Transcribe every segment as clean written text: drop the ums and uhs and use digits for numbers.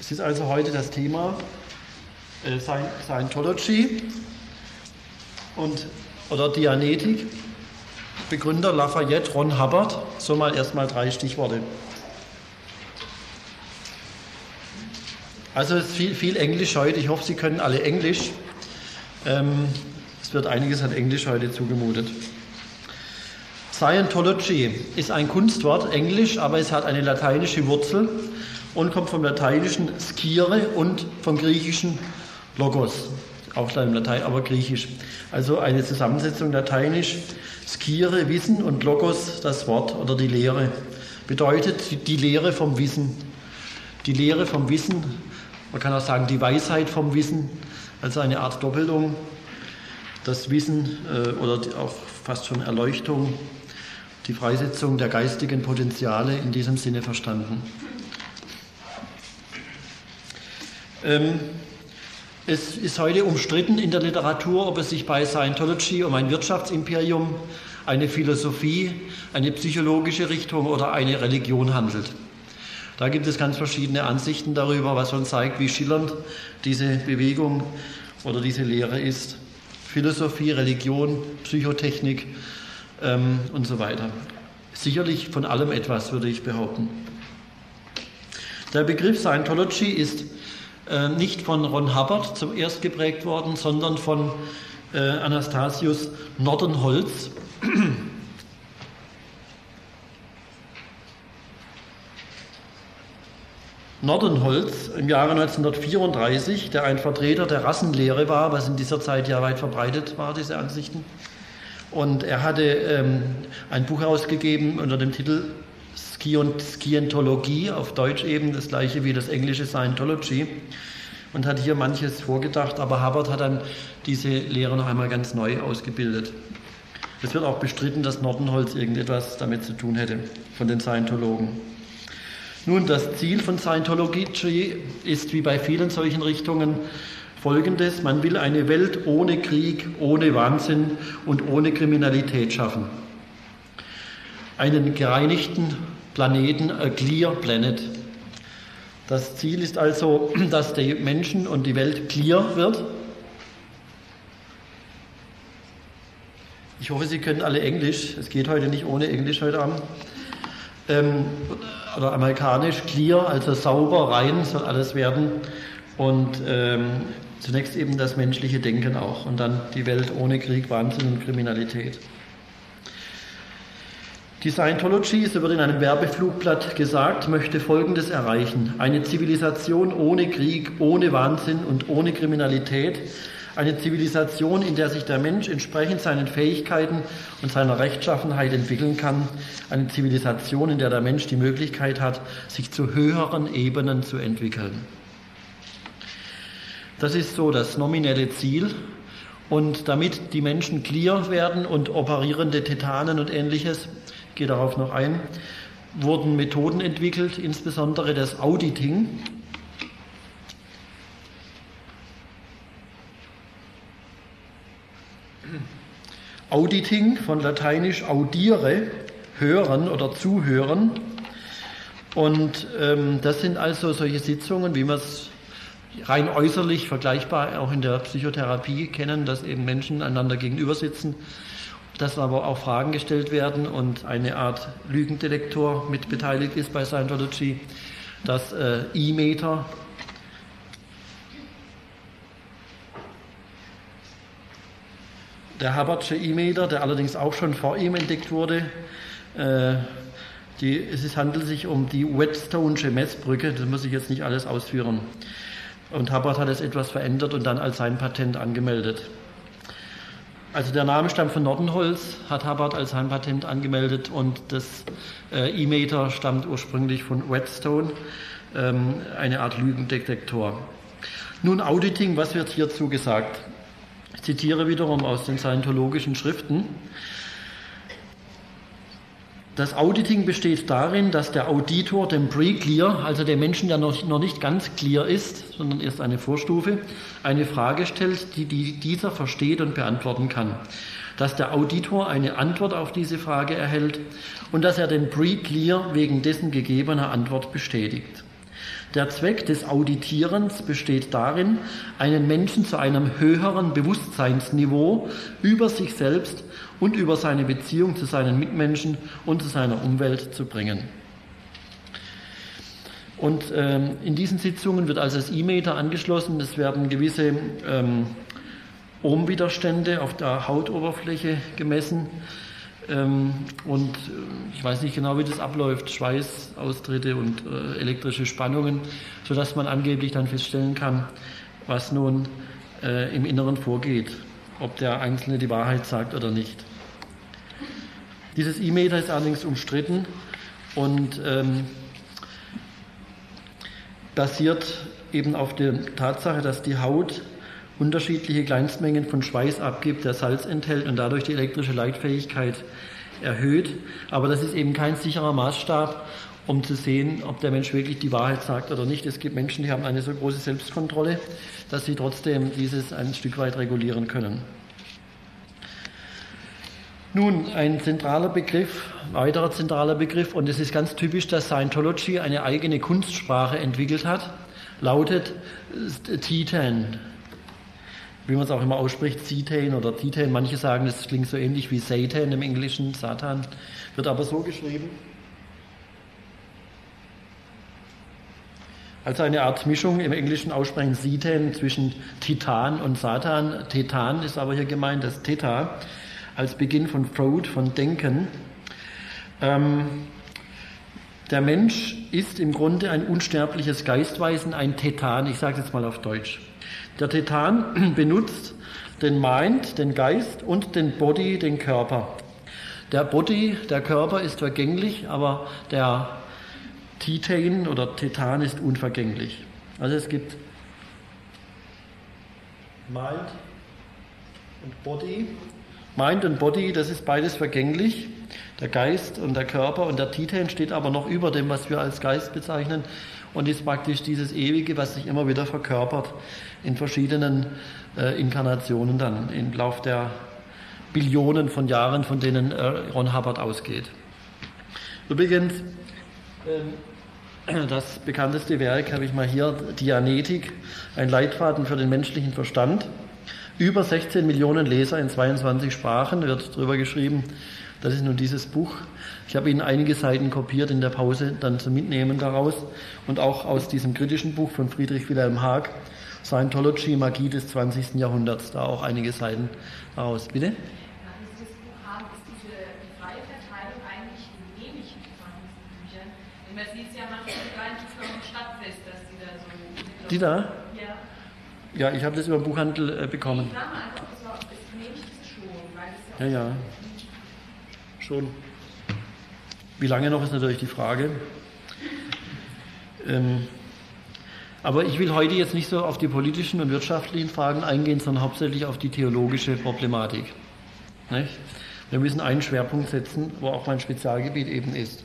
Es ist also heute das Thema Scientology oder Dianetik. Begründer Lafayette, Ron Hubbard. So mal erstmal 3 Stichworte. Also es ist viel Englisch heute. Ich hoffe, Sie können alle Englisch. Es wird einiges an Englisch heute zugemutet. Scientology ist ein Kunstwort, Englisch, aber es hat eine lateinische Wurzel und kommt vom lateinischen scire und vom griechischen logos. Auch im Latein, aber griechisch. Also eine Zusammensetzung lateinisch, scire, Wissen, und logos, das Wort oder die Lehre. Bedeutet die Lehre vom Wissen. Die Lehre vom Wissen, man kann auch sagen die Weisheit vom Wissen, also eine Art Doppelung. Das Wissen oder auch fast schon Erleuchtung, die Freisetzung der geistigen Potenziale in diesem Sinne verstanden. Es ist heute umstritten in der Literatur, ob es sich bei Scientology um ein Wirtschaftsimperium, eine Philosophie, eine psychologische Richtung oder eine Religion handelt. Da gibt es ganz verschiedene Ansichten darüber, was schon zeigt, wie schillernd diese Bewegung oder diese Lehre ist. Philosophie, Religion, Psychotechnik und so weiter. Sicherlich von allem etwas, würde ich behaupten. Der Begriff Scientology ist nicht von Ron Hubbard zuerst geprägt worden, sondern von Anastasius Nordenholz. Nordenholz im Jahre 1934, der ein Vertreter der Rassenlehre war, was in dieser Zeit ja weit verbreitet war, diese Ansichten. Und er hatte ein Buch herausgegeben unter dem Titel Scientologie, auf Deutsch eben das gleiche wie das englische Scientology, und hat hier manches vorgedacht, aber Hubbard hat dann diese Lehre noch einmal ganz neu ausgebildet. Es wird auch bestritten, dass Nordenholz irgendetwas damit zu tun hätte, von den Scientologen. Nun, das Ziel von Scientology ist wie bei vielen solchen Richtungen folgendes: Man will eine Welt ohne Krieg, ohne Wahnsinn und ohne Kriminalität schaffen. Einen gereinigten Planeten, a clear planet. Das Ziel ist also, dass die Menschen und die Welt clear wird. Ich hoffe, Sie können alle Englisch. Es geht heute nicht ohne Englisch heute Abend. Oder amerikanisch, clear, also sauber, rein soll alles werden. Und zunächst eben das menschliche Denken auch. Und dann die Welt ohne Krieg, Wahnsinn und Kriminalität. Die Scientology, so wird in einem Werbeflugblatt gesagt, möchte Folgendes erreichen: Eine Zivilisation ohne Krieg, ohne Wahnsinn und ohne Kriminalität. Eine Zivilisation, in der sich der Mensch entsprechend seinen Fähigkeiten und seiner Rechtschaffenheit entwickeln kann. Eine Zivilisation, in der der Mensch die Möglichkeit hat, sich zu höheren Ebenen zu entwickeln. Das ist so das nominelle Ziel. Und damit die Menschen clear werden und operierende Tetanen und Ähnliches, ich gehe darauf noch ein, wurden Methoden entwickelt, insbesondere das Auditing. Auditing, von lateinisch audiere, hören oder zuhören. Und das sind also solche Sitzungen, wie wir es rein äußerlich vergleichbar auch in der Psychotherapie kennen, dass eben Menschen einander gegenüber sitzen, dass aber auch Fragen gestellt werden und eine Art Lügendetektor mit beteiligt ist bei Scientology, das E-Meter. Der Hubbardsche E-Meter, der allerdings auch schon vor ihm entdeckt wurde, es handelt sich um die Whetstonesche Messbrücke, das muss ich jetzt nicht alles ausführen. Und Hubbard hat es etwas verändert und dann als sein Patent angemeldet. Also der Name stammt von Nordenholz, hat Hubbard als sein Patent angemeldet, und das E-Meter stammt ursprünglich von Whetstone, eine Art Lügendetektor. Nun Auditing, was wird hierzu gesagt? Ich zitiere wiederum aus den scientologischen Schriften. Das Auditing besteht darin, dass der Auditor dem Pre-Clear, also dem Menschen, der noch nicht ganz clear ist, sondern erst eine Vorstufe, eine Frage stellt, die dieser versteht und beantworten kann. Dass der Auditor eine Antwort auf diese Frage erhält und dass er den Pre-Clear wegen dessen gegebener Antwort bestätigt. Der Zweck des Auditierens besteht darin, einen Menschen zu einem höheren Bewusstseinsniveau über sich selbst und über seine Beziehung zu seinen Mitmenschen und zu seiner Umwelt zu bringen. Und in diesen Sitzungen wird also das E-Meter angeschlossen. Es werden gewisse Ohmwiderstände auf der Hautoberfläche gemessen. Und ich weiß nicht genau, wie das abläuft, Schweißaustritte und elektrische Spannungen, sodass man angeblich dann feststellen kann, was nun im Inneren vorgeht, ob der Einzelne die Wahrheit sagt oder nicht. Dieses E-Meter ist allerdings umstritten und basiert eben auf der Tatsache, dass die Haut unterschiedliche Kleinstmengen von Schweiß abgibt, der Salz enthält und dadurch die elektrische Leitfähigkeit erhöht. Aber das ist eben kein sicherer Maßstab, um zu sehen, ob der Mensch wirklich die Wahrheit sagt oder nicht. Es gibt Menschen, die haben eine so große Selbstkontrolle, dass sie trotzdem dieses ein Stück weit regulieren können. Nun, ein weiterer zentraler Begriff, und es ist ganz typisch, dass Scientology eine eigene Kunstsprache entwickelt hat, lautet Titan. Wie man es auch immer ausspricht, Titan oder Titan. Manche sagen, es klingt so ähnlich wie Satan im Englischen, Satan, wird aber so geschrieben. Also eine Art Mischung im Englischen aussprechen Titan zwischen Titan und Satan. Tetan ist aber hier gemeint, das Theta, als Beginn von Freud, von Denken. Der Mensch ist im Grunde ein unsterbliches Geistwesen, ein Tetan, ich sage es jetzt mal auf Deutsch. Der Tetan benutzt den Mind, den Geist und den Body, den Körper. Der Body, der Körper ist vergänglich, aber der Titan oder Tetan ist unvergänglich. Also es gibt Mind und Body. Mind und Body, das ist beides vergänglich, der Geist und der Körper, und der Titan steht aber noch über dem, was wir als Geist bezeichnen, und ist praktisch dieses Ewige, was sich immer wieder verkörpert in verschiedenen Inkarnationen dann im Lauf der Billionen von Jahren, von denen Ron Hubbard ausgeht. Übrigens, das bekannteste Werk habe ich mal hier, Dianetik, ein Leitfaden für den menschlichen Verstand. Über 16 Millionen Leser in 22 Sprachen, wird drüber geschrieben. Das ist nun dieses Buch. Ich habe Ihnen einige Seiten kopiert in der Pause, dann zum Mitnehmen daraus. Und auch aus diesem kritischen Buch von Friedrich Wilhelm Haag, Scientology, Magie des 20. Jahrhunderts, da auch einige Seiten daraus. Bitte? Dieses Buch haben, ist die freie Verteilung eigentlich genehmigt von diesen Büchern? Denn man sieht es ja manchmal gar nicht vom Stadtfest, dass die da so... Die da? Ja. Ja, ich habe das über den Buchhandel bekommen. Ich sage mal einfach, es genehmigt es schon, weil es ja auch... Ja. Schon. Wie lange noch, ist natürlich die Frage. Aber ich will heute jetzt nicht so auf die politischen und wirtschaftlichen Fragen eingehen, sondern hauptsächlich auf die theologische Problematik. Nicht? Wir müssen einen Schwerpunkt setzen, wo auch mein Spezialgebiet eben ist.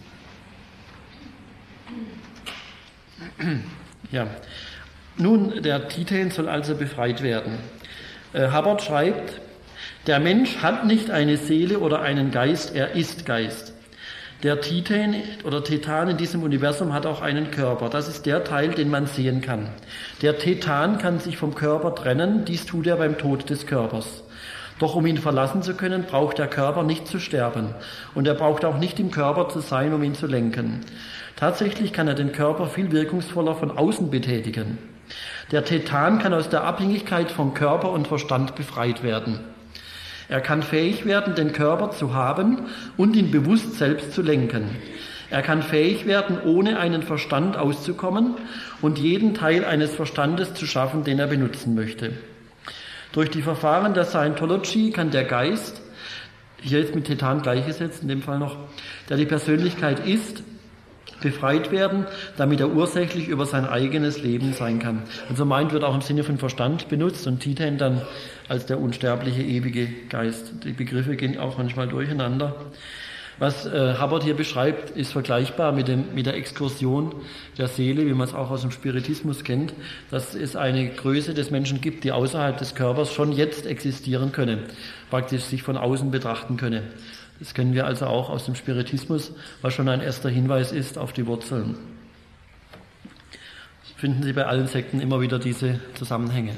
Ja. Nun, der Titan soll also befreit werden. Hubbard schreibt, der Mensch hat nicht eine Seele oder einen Geist, er ist Geist. Der Titan oder Tetan in diesem Universum hat auch einen Körper. Das ist der Teil, den man sehen kann. Der Tetan kann sich vom Körper trennen, dies tut er beim Tod des Körpers. Doch um ihn verlassen zu können, braucht der Körper nicht zu sterben. Und er braucht auch nicht im Körper zu sein, um ihn zu lenken. Tatsächlich kann er den Körper viel wirkungsvoller von außen betätigen. Der Tetan kann aus der Abhängigkeit von Körper und Verstand befreit werden. Er kann fähig werden, den Körper zu haben und ihn bewusst selbst zu lenken. Er kann fähig werden, ohne einen Verstand auszukommen und jeden Teil eines Verstandes zu schaffen, den er benutzen möchte. Durch die Verfahren der Scientology kann der Geist, hier jetzt mit Tetan gleichgesetzt, in dem Fall noch, der die Persönlichkeit ist, befreit werden, damit er ursächlich über sein eigenes Leben sein kann. Also Mind wird auch im Sinne von Verstand benutzt und Titan dann als der unsterbliche, ewige Geist. Die Begriffe gehen auch manchmal durcheinander. Was Hubbard hier beschreibt, ist vergleichbar mit der Exkursion der Seele, wie man es auch aus dem Spiritismus kennt, dass es eine Größe des Menschen gibt, die außerhalb des Körpers schon jetzt existieren könne, praktisch sich von außen betrachten könne. Das kennen wir also auch aus dem Spiritismus, was schon ein erster Hinweis ist auf die Wurzeln. Finden Sie bei allen Sekten immer wieder diese Zusammenhänge.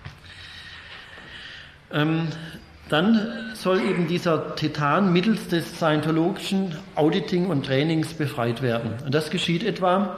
Dann soll eben dieser Titan mittels des scientologischen Auditing und Trainings befreit werden. Und das geschieht etwa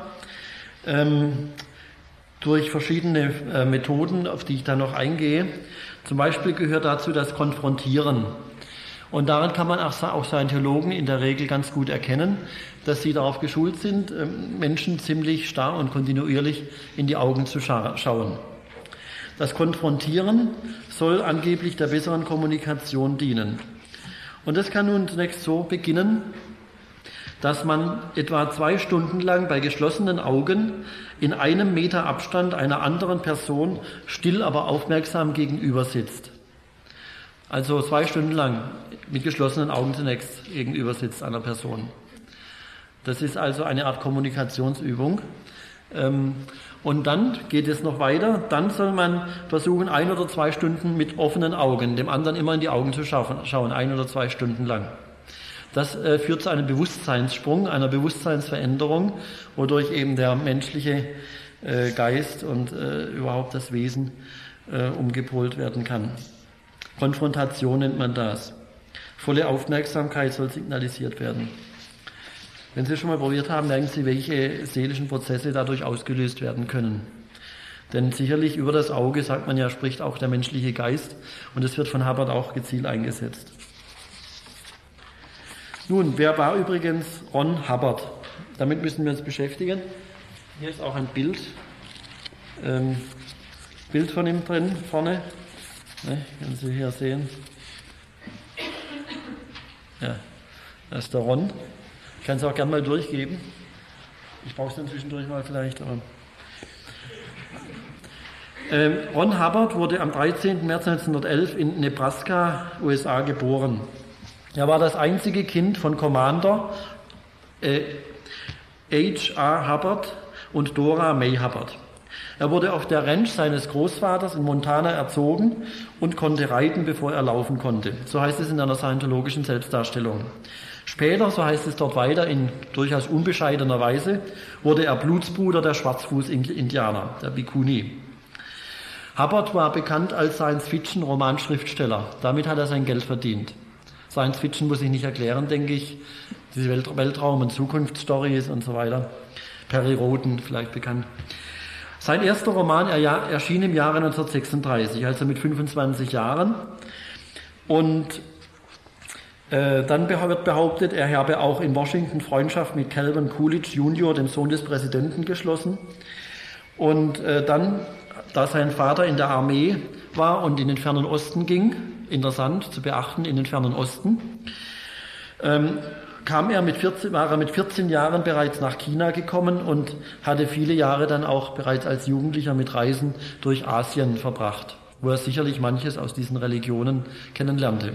durch verschiedene Methoden, auf die ich da noch eingehe. Zum Beispiel gehört dazu das Konfrontieren. Und daran kann man auch Scientologen in der Regel ganz gut erkennen, dass sie darauf geschult sind, Menschen ziemlich starr und kontinuierlich in die Augen zu schauen. Das Konfrontieren soll angeblich der besseren Kommunikation dienen. Und das kann nun zunächst so beginnen, dass man etwa 2 Stunden lang bei geschlossenen Augen in 1 Meter Abstand einer anderen Person still, aber aufmerksam gegenüber sitzt. Also 2 Stunden lang mit geschlossenen Augen zunächst gegenüber sitzt einer Person. Das ist also eine Art Kommunikationsübung. Und dann geht es noch weiter. Dann soll man versuchen, 1 oder 2 Stunden mit offenen Augen, dem anderen immer in die Augen zu schauen, 1 oder 2 Stunden lang. Das führt zu einem Bewusstseinssprung, einer Bewusstseinsveränderung, wodurch eben der menschliche Geist und überhaupt das Wesen umgepolt werden kann. Konfrontation nennt man das. Volle Aufmerksamkeit soll signalisiert werden. Wenn Sie schon mal probiert haben, merken Sie, welche seelischen Prozesse dadurch ausgelöst werden können. Denn sicherlich über das Auge, sagt man ja, spricht auch der menschliche Geist. Und es wird von Hubbard auch gezielt eingesetzt. Nun, wer war übrigens Ron Hubbard? Damit müssen wir uns beschäftigen. Hier ist auch ein Bild von ihm drin, vorne. Ne, können Sie hier sehen. Ja, das ist der Ron. Ich kann es auch gerne mal durchgeben. Ich brauche es dann zwischendurch mal vielleicht. Aber Ron Hubbard wurde am 13. März 1911 in Nebraska, USA, geboren. Er war das einzige Kind von Commander H.R. Hubbard und Dora May Hubbard. Er wurde auf der Ranch seines Großvaters in Montana erzogen und konnte reiten, bevor er laufen konnte. So heißt es in einer scientologischen Selbstdarstellung. Später, so heißt es dort weiter, in durchaus unbescheidener Weise, wurde er Blutsbruder der Schwarzfuß-Indianer, der Bikuni. Hubbard war bekannt als Science-Fiction-Romanschriftsteller. Damit hat er sein Geld verdient. Science-Fiction muss ich nicht erklären, denke ich. Diese Weltraum- und Zukunftsstories und so weiter. Perry Rhodan, vielleicht bekannt. Sein erster Roman erschien im Jahre 1936, also mit 25 Jahren. Und dann wird behauptet, er habe auch in Washington Freundschaft mit Calvin Coolidge Jr., dem Sohn des Präsidenten, geschlossen. Und dann, da sein Vater in der Armee war und in den Fernen Osten ging, interessant zu beachten, in den Fernen Osten, war er mit 14 Jahren bereits nach China gekommen und hatte viele Jahre dann auch bereits als Jugendlicher mit Reisen durch Asien verbracht, wo er sicherlich manches aus diesen Religionen kennenlernte.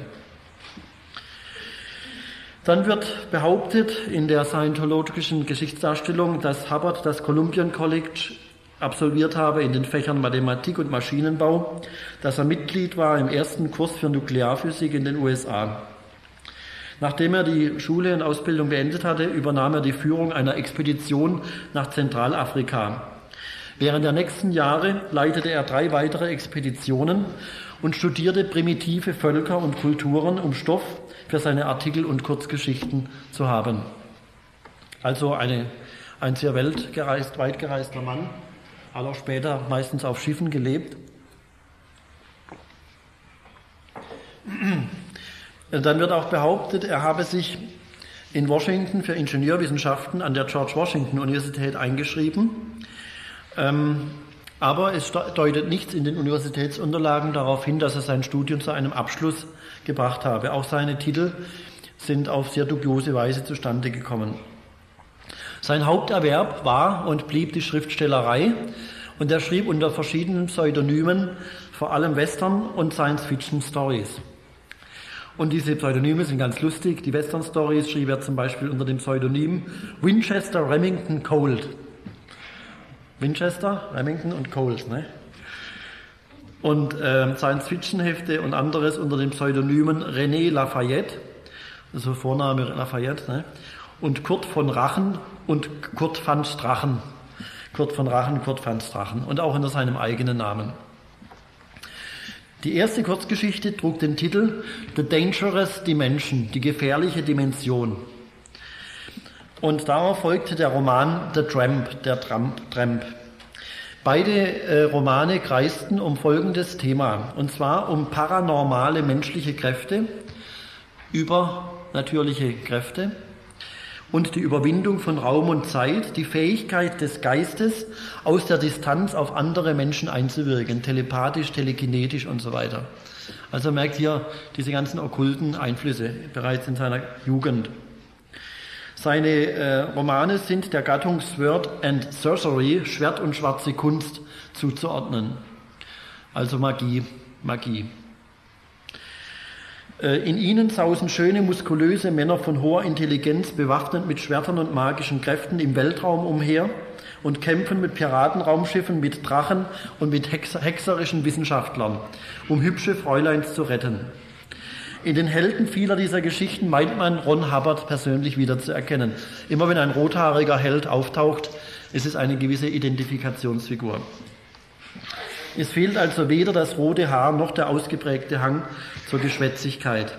Dann wird behauptet in der scientologischen Geschichtsdarstellung, dass Hubbard das Columbian College absolviert habe in den Fächern Mathematik und Maschinenbau, dass er Mitglied war im ersten Kurs für Nuklearphysik in den USA. Nachdem er die Schule und Ausbildung beendet hatte, übernahm er die Führung einer Expedition nach Zentralafrika. Während der nächsten Jahre leitete er 3 weitere Expeditionen und studierte primitive Völker und Kulturen, um Stoff für seine Artikel und Kurzgeschichten zu haben. Also ein sehr weit gereister Mann, hat auch später meistens auf Schiffen gelebt. Dann wird auch behauptet, er habe sich in Washington für Ingenieurwissenschaften an der George Washington Universität eingeschrieben. Aber es deutet nichts in den Universitätsunterlagen darauf hin, dass er sein Studium zu einem Abschluss gebracht habe. Auch seine Titel sind auf sehr dubiose Weise zustande gekommen. Sein Haupterwerb war und blieb die Schriftstellerei und er schrieb unter verschiedenen Pseudonymen vor allem Western- und Science-Fiction-Stories. Und diese Pseudonyme sind ganz lustig. Die Western-Stories schrieb er zum Beispiel unter dem Pseudonym Winchester, Remington, Colt. Winchester, Remington und Colt. Ne? Und Science-Fiction-Hefte und anderes unter den Pseudonymen René Lafayette, also Vorname Lafayette, ne? Und Kurt von Rachen und Kurt van Strachen. Kurt von Rachen, Kurt Franz Drachen und auch unter seinem eigenen Namen. Die erste Kurzgeschichte trug den Titel The Dangerous Dimension, die gefährliche Dimension. Und darauf folgte der Roman The Tramp, der Tramp. Beide Romane kreisten um folgendes Thema, und zwar um paranormale menschliche Kräfte, übernatürliche Kräfte und die Überwindung von Raum und Zeit, die Fähigkeit des Geistes, aus der Distanz auf andere Menschen einzuwirken, telepathisch, telekinetisch und so weiter. Also merkt hier diese ganzen okkulten Einflüsse bereits in seiner Jugend. Seine Romane sind der Gattung Sword and Sorcery, Schwert und schwarze Kunst, zuzuordnen. Also Magie. In ihnen sausen schöne, muskulöse Männer von hoher Intelligenz, bewaffnet mit Schwertern und magischen Kräften im Weltraum umher und kämpfen mit Piratenraumschiffen, mit Drachen und mit hexerischen Wissenschaftlern, um hübsche Fräuleins zu retten. In den Helden vieler dieser Geschichten meint man, Ron Hubbard persönlich wiederzuerkennen. Immer wenn ein rothaariger Held auftaucht, ist es eine gewisse Identifikationsfigur. Es fehlt also weder das rote Haar noch der ausgeprägte Hang zur Geschwätzigkeit.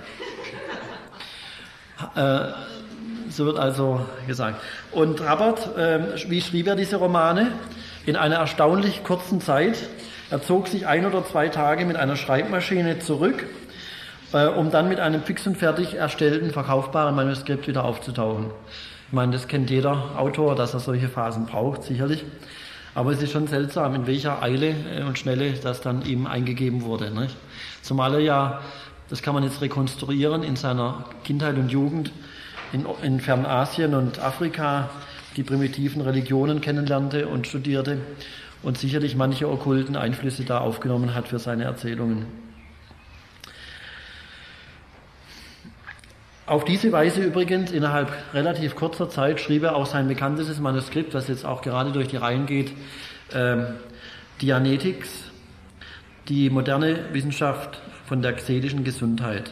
So wird also gesagt. Und Hubbard, wie schrieb er diese Romane? In einer erstaunlich kurzen Zeit. Er zog sich 1 oder 2 Tage mit einer Schreibmaschine zurück, um dann mit einem fix und fertig erstellten, verkaufbaren Manuskript wieder aufzutauchen. Ich meine, das kennt jeder Autor, dass er solche Phasen braucht, sicherlich. Aber es ist schon seltsam, in welcher Eile und Schnelle das dann ihm eingegeben wurde. Nicht? Zumal er ja, das kann man jetzt rekonstruieren, in seiner Kindheit und Jugend in Fernasien und Afrika die primitiven Religionen kennenlernte und studierte und sicherlich manche okkulten Einflüsse da aufgenommen hat für seine Erzählungen. Auf diese Weise übrigens, innerhalb relativ kurzer Zeit, schrieb er auch sein bekanntestes Manuskript, das jetzt auch gerade durch die Reihen geht, Dianetics, die moderne Wissenschaft von der xedischen Gesundheit.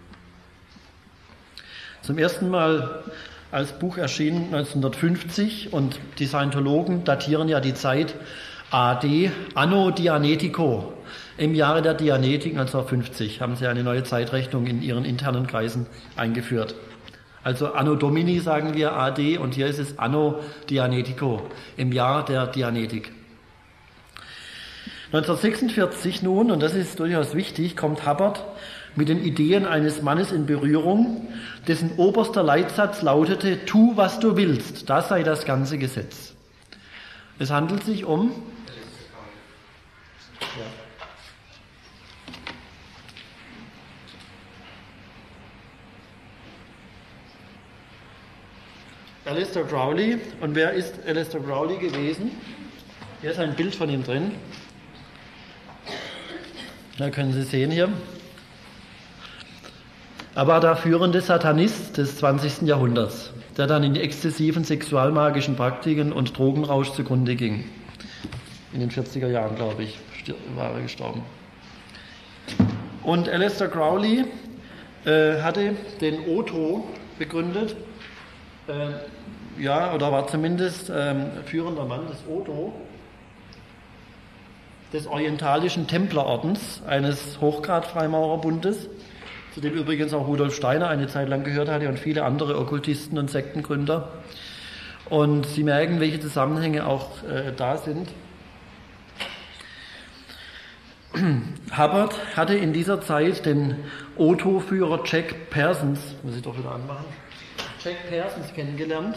Zum ersten Mal als Buch erschienen 1950 und die Scientologen datieren ja die Zeit AD, Anno Dianetico. Im Jahre der Dianetik 1950 haben sie eine neue Zeitrechnung in ihren internen Kreisen eingeführt. Also Anno Domini sagen wir AD und hier ist es Anno Dianetico, im Jahr der Dianetik. 1946 nun, und das ist durchaus wichtig, kommt Hubbard mit den Ideen eines Mannes in Berührung, dessen oberster Leitsatz lautete, tu, was du willst, das sei das ganze Gesetz. Es handelt sich um... Aleister Crowley. Und wer ist Aleister Crowley gewesen? Hier ist ein Bild von ihm drin. Da können Sie sehen hier. Er war der führende Satanist des 20. Jahrhunderts, der dann in die exzessiven sexualmagischen Praktiken und Drogenrausch zugrunde ging. In den 40er Jahren, glaube ich, war er gestorben. Und Aleister Crowley hatte den Otto begründet, oder war zumindest führender Mann des Otto, des orientalischen Templerordens, eines Hochgrad-Freimaurerbundes, zu dem übrigens auch Rudolf Steiner eine Zeit lang gehört hatte und viele andere Okkultisten und Sektengründer. Und Sie merken, welche Zusammenhänge auch da sind. Hubbard hatte in dieser Zeit den Otto-Führer Jack Parsons, muss ich doch wieder anmachen, Jack Parsons kennengelernt.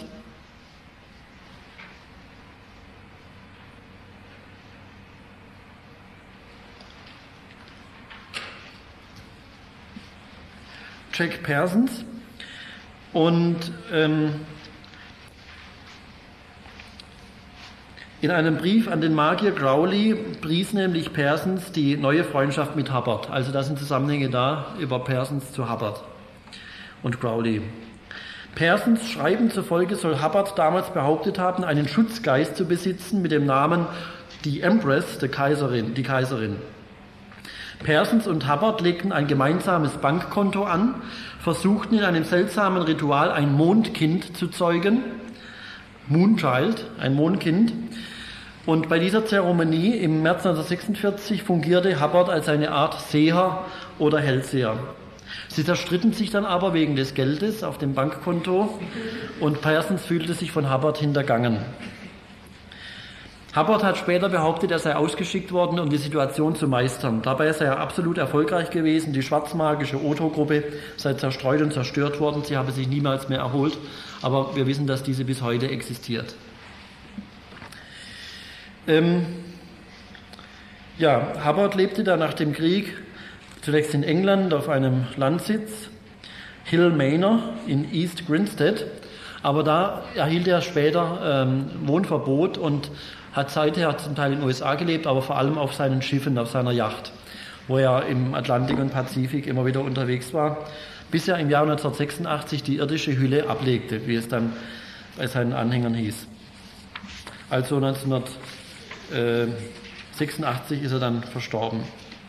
Jack Parsons und in einem Brief an den Magier Crowley pries nämlich Parsons die neue Freundschaft mit Hubbard. Also da sind Zusammenhänge da über Parsons zu Hubbard und Crowley. Parsons Schreiben zufolge soll Hubbard damals behauptet haben, einen Schutzgeist zu besitzen mit dem Namen die Empress, die Kaiserin. Parsons und Hubbard legten ein gemeinsames Bankkonto an, versuchten in einem seltsamen Ritual ein Mondkind zu zeugen, Moonchild, ein Mondkind, Und bei dieser Zeremonie im März 1946 fungierte Hubbard als eine Art Seher oder Hellseher. Sie zerstritten sich dann aber wegen des Geldes auf dem Bankkonto und Parsons fühlte sich von Hubbard hintergangen. Hubbard hat später behauptet, er sei ausgeschickt worden, um die Situation zu meistern. Dabei sei er absolut erfolgreich gewesen. Die schwarzmagische Otto-Gruppe sei zerstreut und zerstört worden. Sie habe sich niemals mehr erholt. Aber wir wissen, dass diese bis heute existiert. Hubbard lebte dann nach dem Krieg zunächst in England auf einem Landsitz, Hill Manor in East Grinstead, aber da erhielt er später Wohnverbot und hat seither zum Teil in den USA gelebt, aber vor allem auf seinen Schiffen, auf seiner Yacht, wo er im Atlantik und Pazifik immer wieder unterwegs war, bis er im Jahr 1986 die irdische Hülle ablegte, wie es dann bei seinen Anhängern hieß. Also 1986 ist er dann verstorben.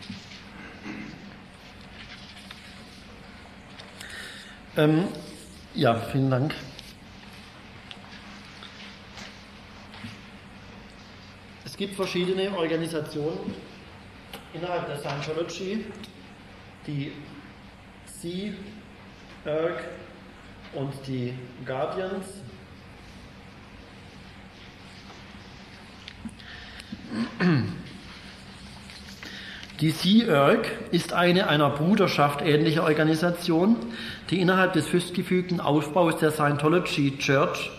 Vielen Dank. Es gibt verschiedene Organisationen innerhalb der Scientology, die Sea, Erg und die Guardians. Die Sea Erg ist eine einer Bruderschaft ähnliche Organisation, die innerhalb des festgefügten Aufbaus der Scientology Church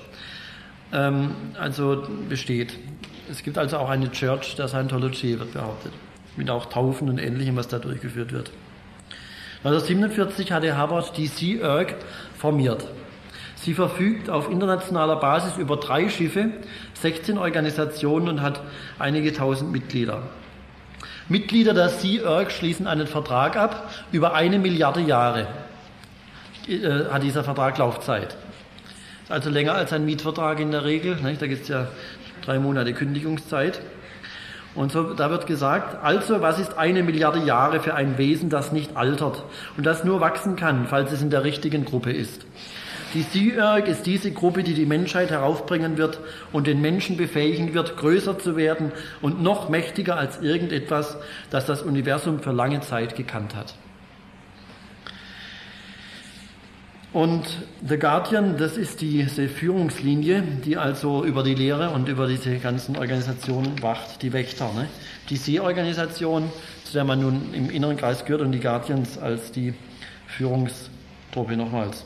besteht. Es gibt also auch eine Church der Scientology, wird behauptet, mit auch Taufen und Ähnlichem, was da durchgeführt wird. 1947 hatte Hubbard die Sea Erg formiert. Sie verfügt auf internationaler Basis über 3 Schiffe, 16 Organisationen und hat einige tausend Mitglieder. Mitglieder der Sea Erg schließen einen Vertrag ab, über 1 Milliarde Jahre hat dieser Vertrag Laufzeit. Also länger als ein Mietvertrag in der Regel, nicht? Da gibt es ja 3 Monate Kündigungszeit. Und so, da wird gesagt, also was ist 1 Milliarde Jahre für ein Wesen, das nicht altert und das nur wachsen kann, falls es in der richtigen Gruppe ist. Die Sea Erg ist diese Gruppe, die die Menschheit heraufbringen wird und den Menschen befähigen wird, größer zu werden und noch mächtiger als irgendetwas, das das Universum für lange Zeit gekannt hat. Und The Guardian, das ist diese Führungslinie, die also über die Lehre und über diese ganzen Organisationen wacht, die Wächter. Ne? Die Sea-Organisation, zu der man nun im inneren Kreis gehört, und die Guardians als die Führungstruppe nochmals.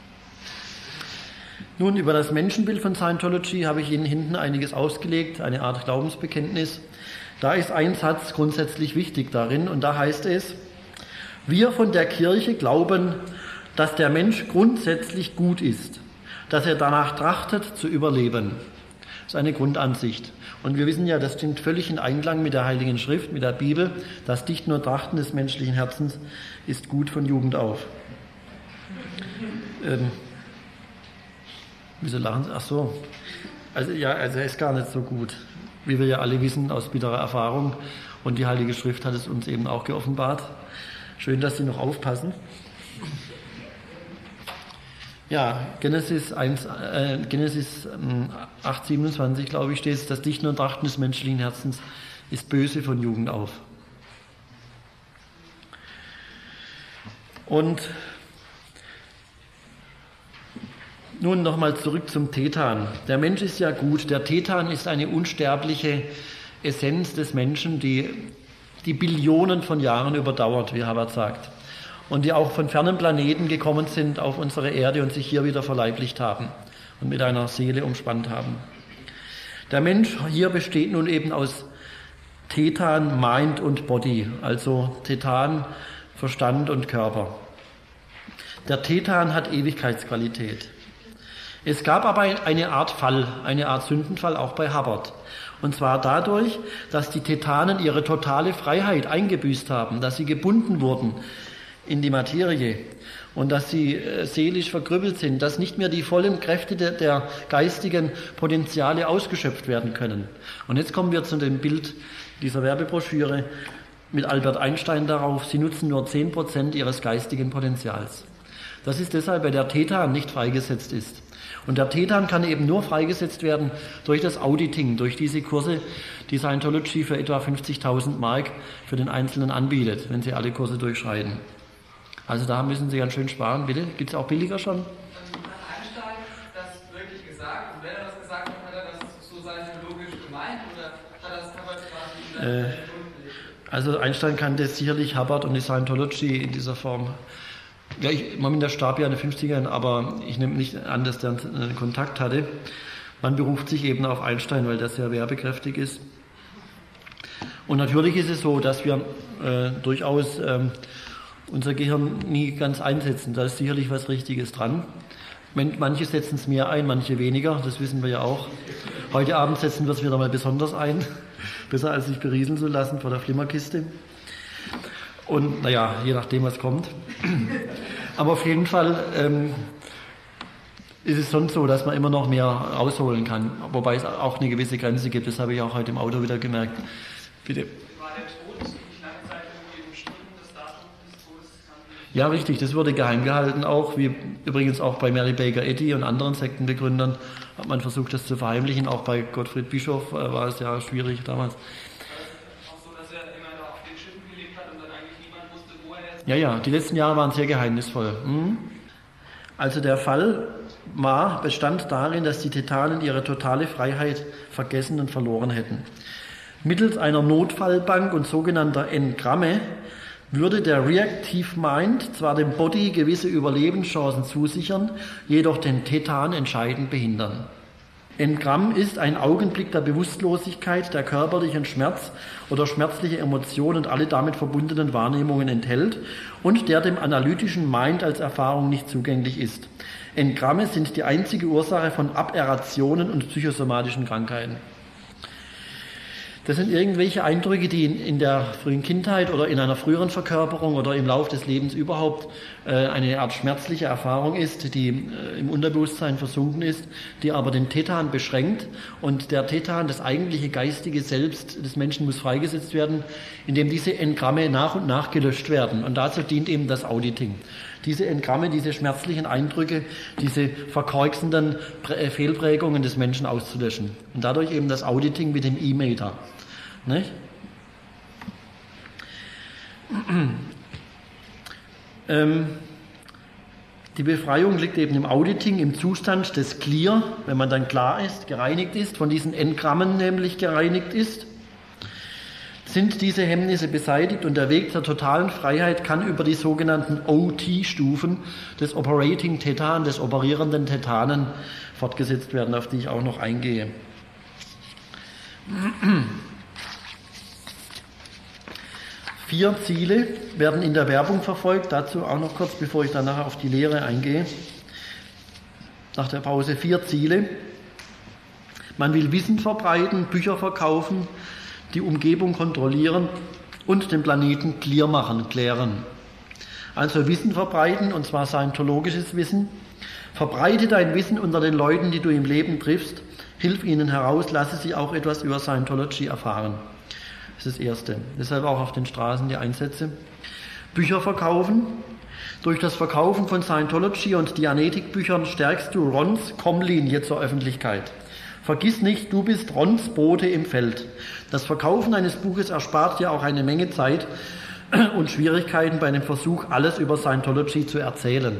Nun, über das Menschenbild von Scientology habe ich Ihnen hinten einiges ausgelegt, eine Art Glaubensbekenntnis. Da ist ein Satz grundsätzlich wichtig darin, und da heißt es: Wir von der Kirche glauben, dass der Mensch grundsätzlich gut ist, dass er danach trachtet zu überleben. Das ist eine Grundansicht. Und wir wissen ja, das stimmt völlig in Einklang mit der Heiligen Schrift, mit der Bibel. Das nicht nur Trachten des menschlichen Herzens ist gut von Jugend auf. Wieso lachen Sie? Ach so. Also er ist gar nicht so gut, wie wir ja alle wissen aus bitterer Erfahrung. Und die Heilige Schrift hat es uns eben auch geoffenbart. Schön, dass Sie noch aufpassen. Ja, Genesis 8,27, glaube ich, steht es: Das Dichten und Trachten des menschlichen Herzens ist böse von Jugend auf. Und nun nochmal zurück zum Tetan. Der Mensch ist ja gut. Der Tetan ist eine unsterbliche Essenz des Menschen, die Billionen von Jahren überdauert, wie Hubbard sagt. Und die auch von fernen Planeten gekommen sind auf unsere Erde und sich hier wieder verleiblicht haben und mit einer Seele umspannt haben. Der Mensch hier besteht nun eben aus Tetan, Mind und Body, also Tetan, Verstand und Körper. Der Tetan hat Ewigkeitsqualität. Es gab aber eine Art Fall, eine Art Sündenfall auch bei Hubbard. Und zwar dadurch, dass die Tetanen ihre totale Freiheit eingebüßt haben, dass sie gebunden wurden in die Materie und dass sie seelisch verkrüppelt sind, dass nicht mehr die vollen Kräfte der geistigen Potenziale ausgeschöpft werden können. Und jetzt kommen wir zu dem Bild dieser Werbebroschüre mit Albert Einstein darauf: Sie nutzen nur 10% ihres geistigen Potenzials. Das ist deshalb, weil der Tetan nicht freigesetzt ist. Und der Tetan kann eben nur freigesetzt werden durch das Auditing, durch diese Kurse, die Scientology für etwa 50.000 Mark für den Einzelnen anbietet, wenn sie alle Kurse durchschreiten. Also da müssen Sie ganz schön sparen, bitte. Gibt es auch billiger schon? Hat Einstein das wirklich gesagt? Und wenn er das gesagt hat, hat er das so scientologisch gemeint? Oder hat er das quasi Also Einstein kannte sicherlich Hubbard und die Scientology in dieser Form. Ja, der starb ja in den 50ern, aber ich nehme nicht an, dass der einen Kontakt hatte. Man beruft sich eben auf Einstein, weil der sehr werbekräftig ist. Und natürlich ist es so, dass wir durchaus unser Gehirn nie ganz einsetzen. Da ist sicherlich was Richtiges dran. Manche setzen es mehr ein, manche weniger, das wissen wir ja auch. Heute Abend setzen wir es wieder mal besonders ein. Besser als sich berieseln zu lassen vor der Flimmerkiste. Und naja, je nachdem, was kommt. Aber auf jeden Fall ist es schon so, dass man immer noch mehr rausholen kann. Wobei es auch eine gewisse Grenze gibt. Das habe ich auch heute im Auto wieder gemerkt. Bitte. War der Tod nicht lange Zeit irgendwie umstritten, das Datum des Todes? Ja, richtig. Das wurde geheim gehalten auch. Wie übrigens auch bei Mary Baker Eddy und anderen Sektenbegründern hat man versucht, das zu verheimlichen. Auch bei Gottfried Bischof war es ja schwierig damals. Ja, die letzten Jahre waren sehr geheimnisvoll. Also der Fall bestand darin, dass die Tetanen ihre totale Freiheit vergessen und verloren hätten. Mittels einer Notfallbank und sogenannter Engramme würde der Reactive Mind zwar dem Body gewisse Überlebenschancen zusichern, jedoch den Tetan entscheidend behindern. Engramm ist ein Augenblick der Bewusstlosigkeit, der körperlichen Schmerz oder schmerzliche Emotionen und alle damit verbundenen Wahrnehmungen enthält und der dem analytischen Mind als Erfahrung nicht zugänglich ist. Engramme sind die einzige Ursache von Aberrationen und psychosomatischen Krankheiten. Das sind irgendwelche Eindrücke, die in der frühen Kindheit oder in einer früheren Verkörperung oder im Lauf des Lebens überhaupt eine Art schmerzliche Erfahrung ist, die im Unterbewusstsein versunken ist, die aber den Tetan beschränkt. Und der Tetan, das eigentliche geistige Selbst des Menschen, muss freigesetzt werden, indem diese Engramme nach und nach gelöscht werden. Und dazu dient eben das Auditing. Diese Engramme, diese schmerzlichen Eindrücke, diese verkorksenden Fehlprägungen des Menschen auszulöschen. Und dadurch eben das Auditing mit dem E-Meter. Nicht? Die Befreiung liegt eben im Auditing, im Zustand des Clear, wenn man dann klar ist, gereinigt ist, von diesen Engrammen nämlich gereinigt ist, sind diese Hemmnisse beseitigt und der Weg zur totalen Freiheit kann über die sogenannten OT-Stufen des Operating Tetan, des operierenden Tetanen, fortgesetzt werden, auf die ich auch noch eingehe. 4 Ziele werden in der Werbung verfolgt, dazu auch noch kurz, bevor ich dann nachher auf die Lehre eingehe. Nach der Pause 4 Ziele. Man will Wissen verbreiten, Bücher verkaufen, die Umgebung kontrollieren und den Planeten clear machen, klären. Also Wissen verbreiten, und zwar scientologisches Wissen. Verbreite dein Wissen unter den Leuten, die du im Leben triffst. Hilf ihnen heraus, lasse sie auch etwas über Scientology erfahren. Das ist das Erste. Deshalb auch auf den Straßen die Einsätze. Bücher verkaufen. Durch das Verkaufen von Scientology und Dianetik-Büchern stärkst du Rons Kommlinie zur Öffentlichkeit. Vergiss nicht, du bist Rons Bote im Feld. Das Verkaufen eines Buches erspart dir auch eine Menge Zeit und Schwierigkeiten bei dem Versuch, alles über Scientology zu erzählen.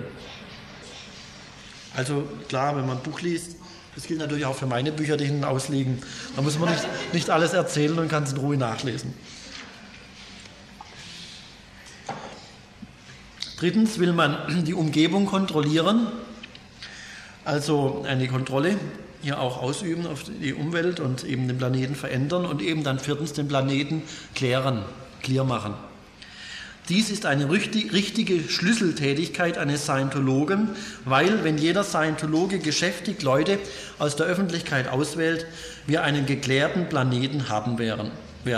Also klar, wenn man ein Buch liest, das gilt natürlich auch für meine Bücher, die hinten ausliegen, da muss man nicht alles erzählen und kann es in Ruhe nachlesen. Drittens will man die Umgebung kontrollieren, also eine Kontrolle hier auch ausüben auf die Umwelt und eben den Planeten verändern und eben dann 4. den Planeten clear machen. Dies ist eine richtige Schlüsseltätigkeit eines Scientologen, weil, wenn jeder Scientologe geschäftig Leute aus der Öffentlichkeit auswählt, wir einen geklärten Planeten haben werden.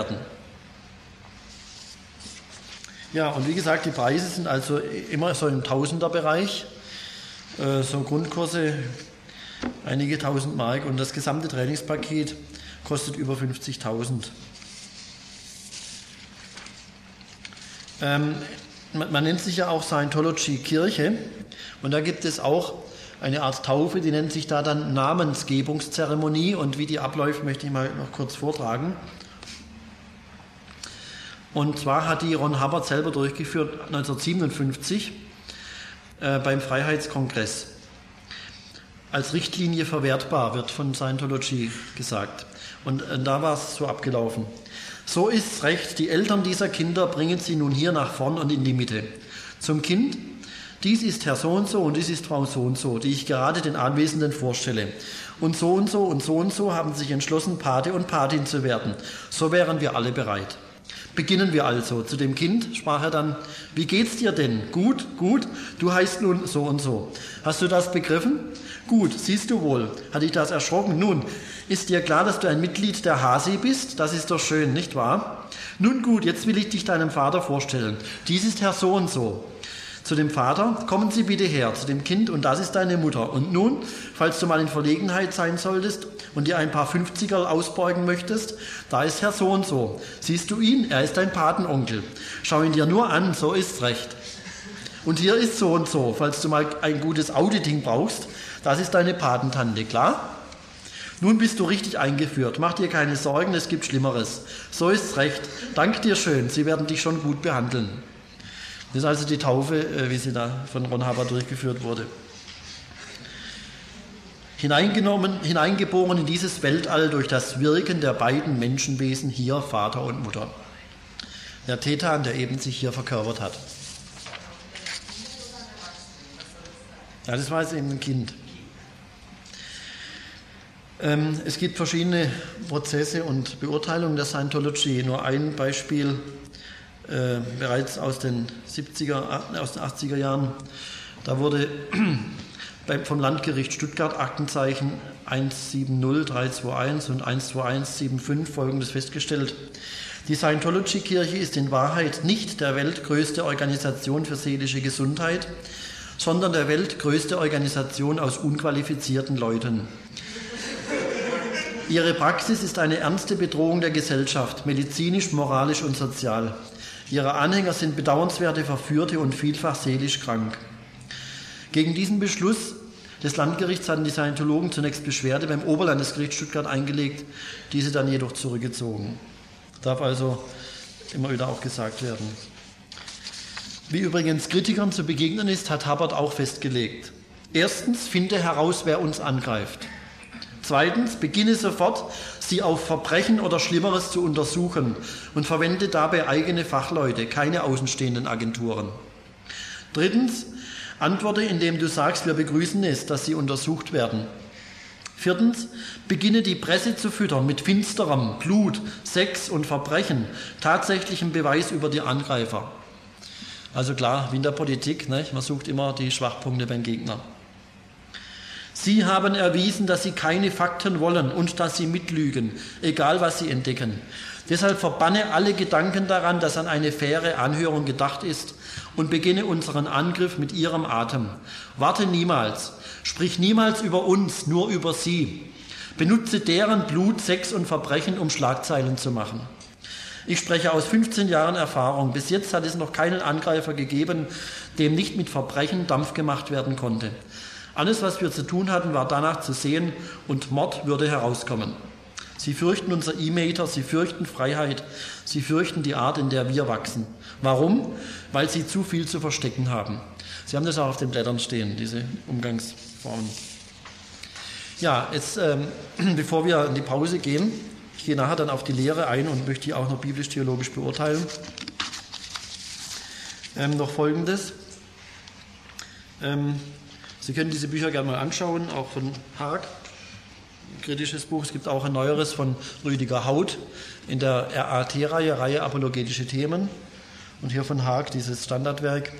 Ja, und wie gesagt, die Preise sind also immer so im Tausenderbereich, so Grundkurse einige 1000 Mark und das gesamte Trainingspaket kostet über 50.000. Man nennt sich ja auch Scientology Kirche und da gibt es auch eine Art Taufe, die nennt sich da dann Namensgebungszeremonie, und wie die abläuft, möchte ich mal noch kurz vortragen. Und zwar hat die Ron Hubbard selber durchgeführt 1957 beim Freiheitskongress. Als Richtlinie verwertbar, wird von Scientology gesagt. Und da war es so abgelaufen. So ist's recht, die Eltern dieser Kinder bringen sie nun hier nach vorn und in die Mitte. Zum Kind: Dies ist Herr so und so und dies ist Frau so und so, die ich gerade den Anwesenden vorstelle. Und so und so und so und so haben sich entschlossen, Pate und Patin zu werden. So wären wir alle bereit. Beginnen wir also. Zu dem Kind sprach er dann: Wie geht's dir denn? Gut, gut. Du heißt nun so und so. Hast du das begriffen? Gut, siehst du wohl. Hat dich das erschrocken? Nun, ist dir klar, dass du ein Mitglied der Hasi bist? Das ist doch schön, nicht wahr? Nun gut, jetzt will ich dich deinem Vater vorstellen. Dies ist Herr so und so. Zu dem Vater: Kommen Sie bitte her. Zu dem Kind: Und das ist deine Mutter. Und nun, falls du mal in Verlegenheit sein solltest und dir ein paar 50er ausbeugen möchtest, da ist Herr so und so. Siehst du ihn? Er ist dein Patenonkel. Schau ihn dir nur an, so ist's recht. Und hier ist so und so, falls du mal ein gutes Auditing brauchst, das ist deine Patentante, klar? Nun bist du richtig eingeführt. Mach dir keine Sorgen, es gibt Schlimmeres. So ist's recht. Dank dir schön, sie werden dich schon gut behandeln. Das ist also die Taufe, wie sie da von Ron Hubbard durchgeführt wurde. Hineingeboren in dieses Weltall durch das Wirken der beiden Menschenwesen hier, Vater und Mutter. Der Tetan, der eben sich hier verkörpert hat. Ja, das war jetzt eben ein Kind. Es gibt verschiedene Prozesse und Beurteilungen der Scientology. Nur ein Beispiel, bereits aus den 80er Jahren. Da wurde vom Landgericht Stuttgart Aktenzeichen 170321 und 12175 Folgendes festgestellt: Die Scientology-Kirche ist in Wahrheit nicht der weltgrößte Organisation für seelische Gesundheit, sondern der weltgrößte Organisation aus unqualifizierten Leuten. Ihre Praxis ist eine ernste Bedrohung der Gesellschaft, medizinisch, moralisch und sozial. Ihre Anhänger sind bedauernswerte Verführte und vielfach seelisch krank. Gegen diesen Beschluss des Landgerichts hatten die Scientologen zunächst Beschwerde beim Oberlandesgericht Stuttgart eingelegt, diese dann jedoch zurückgezogen. Darf also immer wieder auch gesagt werden. Wie übrigens Kritikern zu begegnen ist, hat Hubbard auch festgelegt. Erstens, finde heraus, wer uns angreift. Zweitens, beginne sofort, sie auf Verbrechen oder Schlimmeres zu untersuchen und verwende dabei eigene Fachleute, keine außenstehenden Agenturen. Drittens, antworte, indem du sagst, wir begrüßen es, dass sie untersucht werden. Viertens, beginne die Presse zu füttern mit finsterem Blut, Sex und Verbrechen, tatsächlichem Beweis über die Angreifer. Also klar, wie in der Politik, ne? Man sucht immer die Schwachpunkte beim Gegner. Sie haben erwiesen, dass sie keine Fakten wollen und dass sie mitlügen, egal was sie entdecken. Deshalb verbanne alle Gedanken daran, dass an eine faire Anhörung gedacht ist, und beginne unseren Angriff mit ihrem Atem. Warte niemals, sprich niemals über uns, nur über sie. Benutze deren Blut, Sex und Verbrechen, um Schlagzeilen zu machen. Ich spreche aus 15 Jahren Erfahrung. Bis jetzt hat es noch keinen Angreifer gegeben, dem nicht mit Verbrechen Dampf gemacht werden konnte. Alles, was wir zu tun hatten, war danach zu sehen, und Mord würde herauskommen. Sie fürchten unser E-Meter, sie fürchten Freiheit, sie fürchten die Art, in der wir wachsen. Warum? Weil sie zu viel zu verstecken haben. Sie haben das auch auf den Blättern stehen, diese Umgangsformen. Ja, jetzt, bevor wir in die Pause gehen, ich gehe nachher dann auf die Lehre ein und möchte die auch noch biblisch-theologisch beurteilen. Noch Folgendes. Sie können diese Bücher gerne mal anschauen, auch von Haag, ein kritisches Buch. Es gibt auch ein neueres von Rüdiger Haut in der RAT-Reihe, Reihe Apologetische Themen. Und hier von Haag dieses Standardwerk.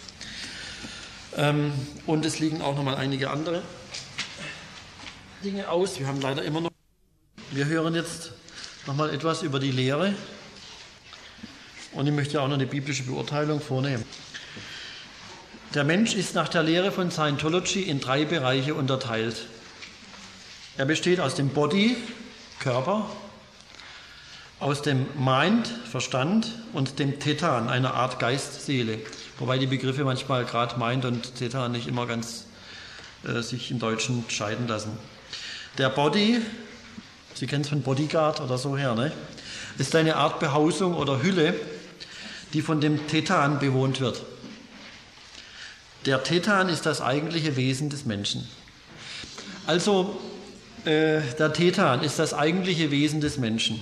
Und es liegen auch noch mal einige andere Dinge aus. Wir haben leider immer noch. Wir hören jetzt noch mal etwas über die Lehre. Und ich möchte auch noch eine biblische Beurteilung vornehmen. Der Mensch ist nach der Lehre von Scientology in 3 Bereiche unterteilt. Er besteht aus dem Body, Körper, aus dem Mind, Verstand, und dem Tetan, einer Art Geist, Seele. Wobei die Begriffe manchmal, gerade Mind und Tetan, nicht immer ganz sich im Deutschen scheiden lassen. Der Body, Sie kennen es von Bodyguard oder so her, ne? Ist eine Art Behausung oder Hülle, die von dem Tetan bewohnt wird. Der Tetan ist das eigentliche Wesen des Menschen. Also, der Tetan ist das eigentliche Wesen des Menschen.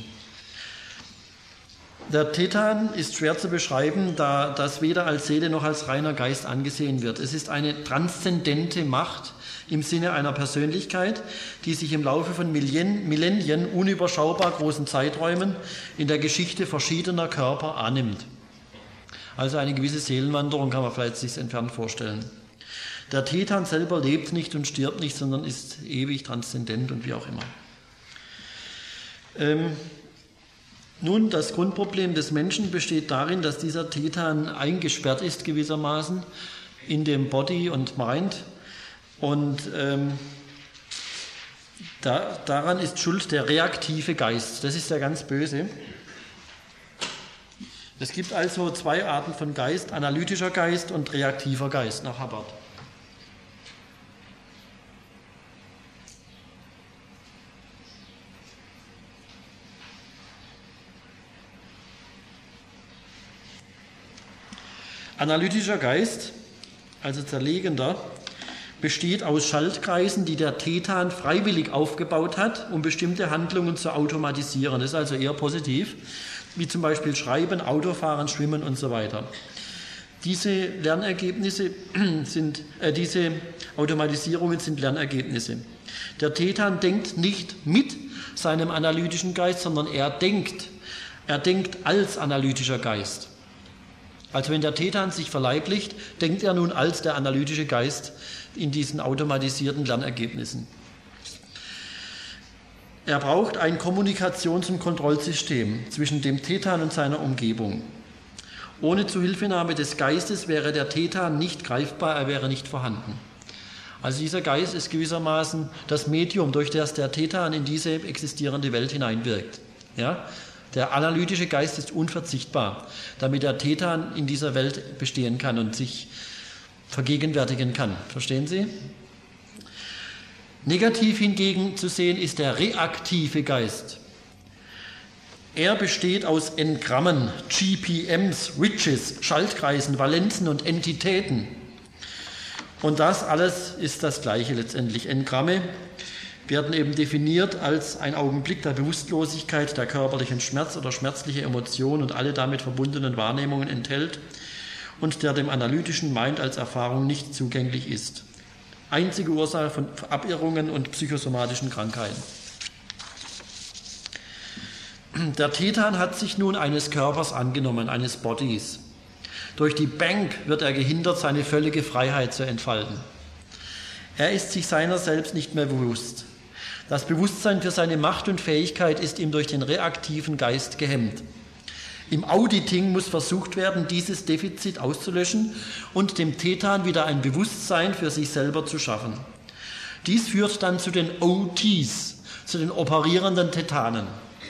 Der Tetan ist schwer zu beschreiben, da das weder als Seele noch als reiner Geist angesehen wird. Es ist eine transzendente Macht im Sinne einer Persönlichkeit, die sich im Laufe von Millennien unüberschaubar großen Zeiträumen in der Geschichte verschiedener Körper annimmt. Also eine gewisse Seelenwanderung kann man vielleicht sich entfernt vorstellen. Der Tetan selber lebt nicht und stirbt nicht, sondern ist ewig transzendent und wie auch immer. Nun, das Grundproblem des Menschen besteht darin, dass dieser Tetan eingesperrt ist gewissermaßen in dem Body und Mind. Und daran ist schuld der reaktive Geist. Das ist der ganz böse. Es gibt also zwei Arten von Geist, analytischer Geist und reaktiver Geist nach Hubbard. Analytischer Geist, also zerlegender, besteht aus Schaltkreisen, die der Tetan freiwillig aufgebaut hat, um bestimmte Handlungen zu automatisieren. Das ist also eher positiv, wie zum Beispiel Schreiben, Autofahren, Schwimmen und so weiter. Diese diese Automatisierungen sind Lernergebnisse. Der Tetan denkt nicht mit seinem analytischen Geist, sondern er denkt als analytischer Geist. Also wenn der Tetan sich verleiblicht, denkt er nun als der analytische Geist in diesen automatisierten Lernergebnissen. Er braucht ein Kommunikations- und Kontrollsystem zwischen dem Tetan und seiner Umgebung. Ohne Zuhilfenahme des Geistes wäre der Tetan nicht greifbar, er wäre nicht vorhanden. Also dieser Geist ist gewissermaßen das Medium, durch das der Tetan in diese existierende Welt hineinwirkt. Ja? Der analytische Geist ist unverzichtbar, damit der Tetan in dieser Welt bestehen kann und sich vergegenwärtigen kann. Verstehen Sie? Negativ hingegen zu sehen ist der reaktive Geist. Er besteht aus Engrammen, GPMs, Ridges, Schaltkreisen, Valenzen und Entitäten. Und das alles ist das Gleiche letztendlich. Engramme werden eben definiert als ein Augenblick der Bewusstlosigkeit, der körperlichen Schmerz oder schmerzliche Emotion und alle damit verbundenen Wahrnehmungen enthält und der dem analytischen Mind als Erfahrung nicht zugänglich ist. Einzige Ursache von Abirrungen und psychosomatischen Krankheiten. Der Tetan hat sich nun eines Körpers angenommen, eines Bodies. Durch die Bank wird er gehindert, seine völlige Freiheit zu entfalten. Er ist sich seiner selbst nicht mehr bewusst. Das Bewusstsein für seine Macht und Fähigkeit ist ihm durch den reaktiven Geist gehemmt. Im Auditing muss versucht werden, dieses Defizit auszulöschen und dem Tetan wieder ein Bewusstsein für sich selber zu schaffen. Dies führt dann zu den OTs, zu den operierenden Tetanen.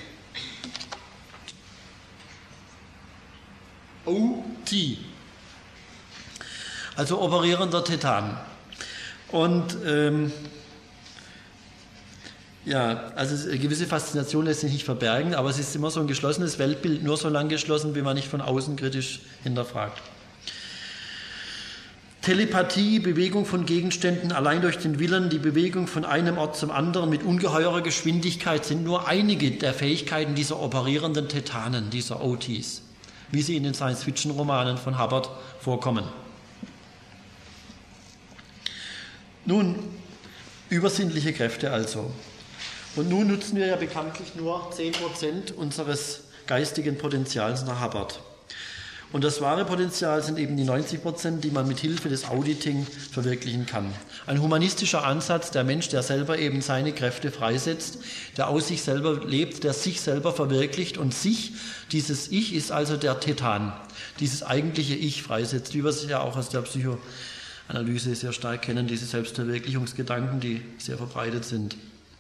OT, also operierender Tetan. Und also eine gewisse Faszination lässt sich nicht verbergen, aber es ist immer so ein geschlossenes Weltbild, nur so lange geschlossen, wie man nicht von außen kritisch hinterfragt. Telepathie, Bewegung von Gegenständen allein durch den Willen, die Bewegung von einem Ort zum anderen mit ungeheurer Geschwindigkeit sind nur einige der Fähigkeiten dieser operierenden Tetanen, dieser OTs, wie sie in den Science-Fiction-Romanen von Hubbard vorkommen. Nun, übersinnliche Kräfte also. Und nun nutzen wir ja bekanntlich nur 10% unseres geistigen Potenzials nach Hubbard. Und das wahre Potenzial sind eben die 90%, die man mit Hilfe des Auditing verwirklichen kann. Ein humanistischer Ansatz, der Mensch, der selber eben seine Kräfte freisetzt, der aus sich selber lebt, der sich selber verwirklicht und dieses Ich ist also der Tetan, dieses eigentliche Ich freisetzt, wie wir es ja auch aus der Psychoanalyse sehr stark kennen, diese Selbstverwirklichungsgedanken, die sehr verbreitet sind.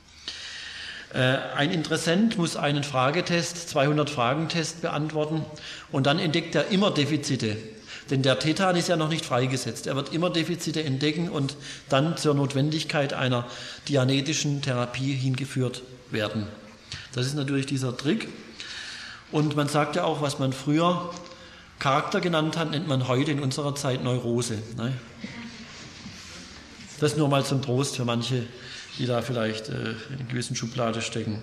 Ein Interessent muss einen Fragetest, 200-Fragen-Test beantworten und dann entdeckt er immer Defizite. Denn der Tetan ist ja noch nicht freigesetzt. Er wird immer Defizite entdecken und dann zur Notwendigkeit einer dianetischen Therapie hingeführt werden. Das ist natürlich dieser Trick. Und man sagt ja auch, was man früher Charakter genannt hat, nennt man heute in unserer Zeit Neurose. Ne? Das nur mal zum Trost für manche, die da vielleicht in einer gewissen Schublade stecken.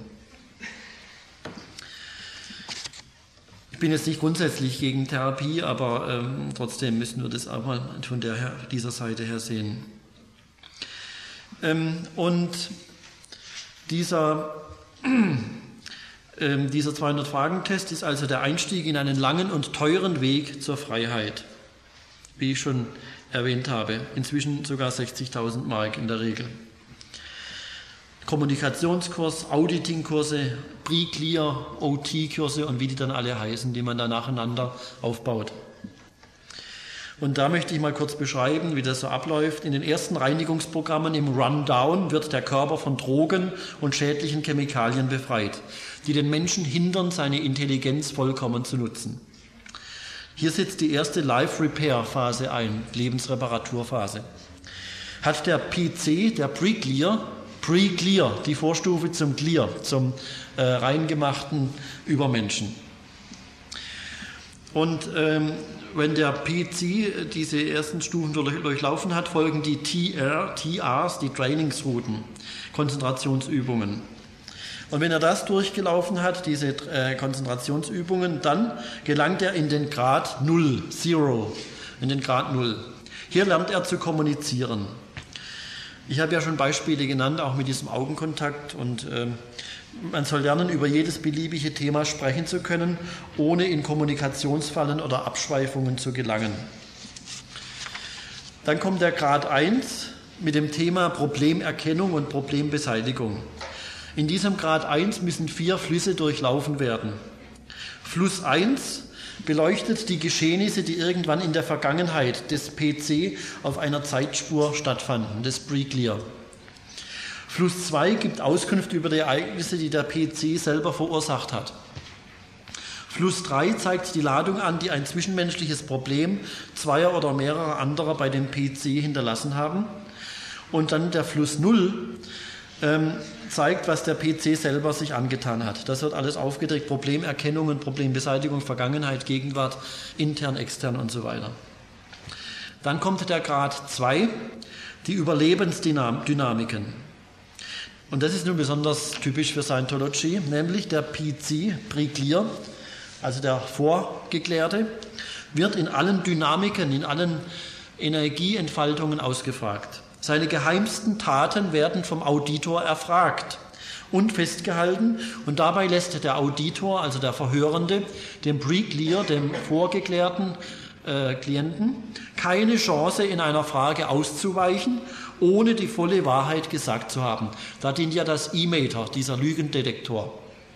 Ich bin jetzt nicht grundsätzlich gegen Therapie, aber trotzdem müssen wir das auch mal von dieser Seite her sehen. Und dieser 200-Fragen-Test ist also der Einstieg in einen langen und teuren Weg zur Freiheit, wie ich schon erwähnt habe, inzwischen sogar 60.000 Mark in der Regel. Kommunikationskurs, Auditing-Kurse, Pre-Clear, OT-Kurse und wie die dann alle heißen, die man da nacheinander aufbaut. Und da möchte ich mal kurz beschreiben, wie das so abläuft. In den ersten Reinigungsprogrammen im Rundown wird der Körper von Drogen und schädlichen Chemikalien befreit, die den Menschen hindern, seine Intelligenz vollkommen zu nutzen. Hier setzt die erste Life-Repair-Phase ein, Lebensreparaturphase. Hat der PC, der Pre-Clear, die Vorstufe zum Clear, zum reingemachten Übermenschen. Und wenn der PC diese ersten Stufen durchlaufen hat, folgen die TRs, die Trainingsrouten, Konzentrationsübungen. Und wenn er das durchgelaufen hat, diese Konzentrationsübungen, dann gelangt er in den Grad 0, in den Grad 0. Hier lernt er zu kommunizieren. Ich habe ja schon Beispiele genannt, auch mit diesem Augenkontakt. Und man soll lernen, über jedes beliebige Thema sprechen zu können, ohne in Kommunikationsfallen oder Abschweifungen zu gelangen. Dann kommt der Grad 1 mit dem Thema Problemerkennung und Problembeseitigung. In diesem Grad 1 müssen 4 Flüsse durchlaufen werden. Fluss 1 beleuchtet die Geschehnisse, die irgendwann in der Vergangenheit des PC auf einer Zeitspur stattfanden, des Pre-Clear. Fluss 2 gibt Auskünfte über die Ereignisse, die der PC selber verursacht hat. Fluss 3 zeigt die Ladung an, die ein zwischenmenschliches Problem zweier oder mehrerer anderer bei dem PC hinterlassen haben. Und dann der Fluss 0 zeigt, was der PC selber sich angetan hat. Das wird alles aufgedeckt, Problemerkennung und Problembeseitigung, Vergangenheit, Gegenwart, intern, extern und so weiter. Dann kommt der Grad 2, die Überlebensdynamiken. Und das ist nun besonders typisch für Scientology, nämlich der PC, Pre-Clear, also der Vorgeklärte, wird in allen Dynamiken, in allen Energieentfaltungen ausgefragt. Seine geheimsten Taten werden vom Auditor erfragt und festgehalten und dabei lässt der Auditor, also der Verhörende, dem Pre-Clear, dem vorgeklärten Klienten, keine Chance in einer Frage auszuweichen, ohne die volle Wahrheit gesagt zu haben. Da dient ja das E-Meter, dieser Lügendetektor.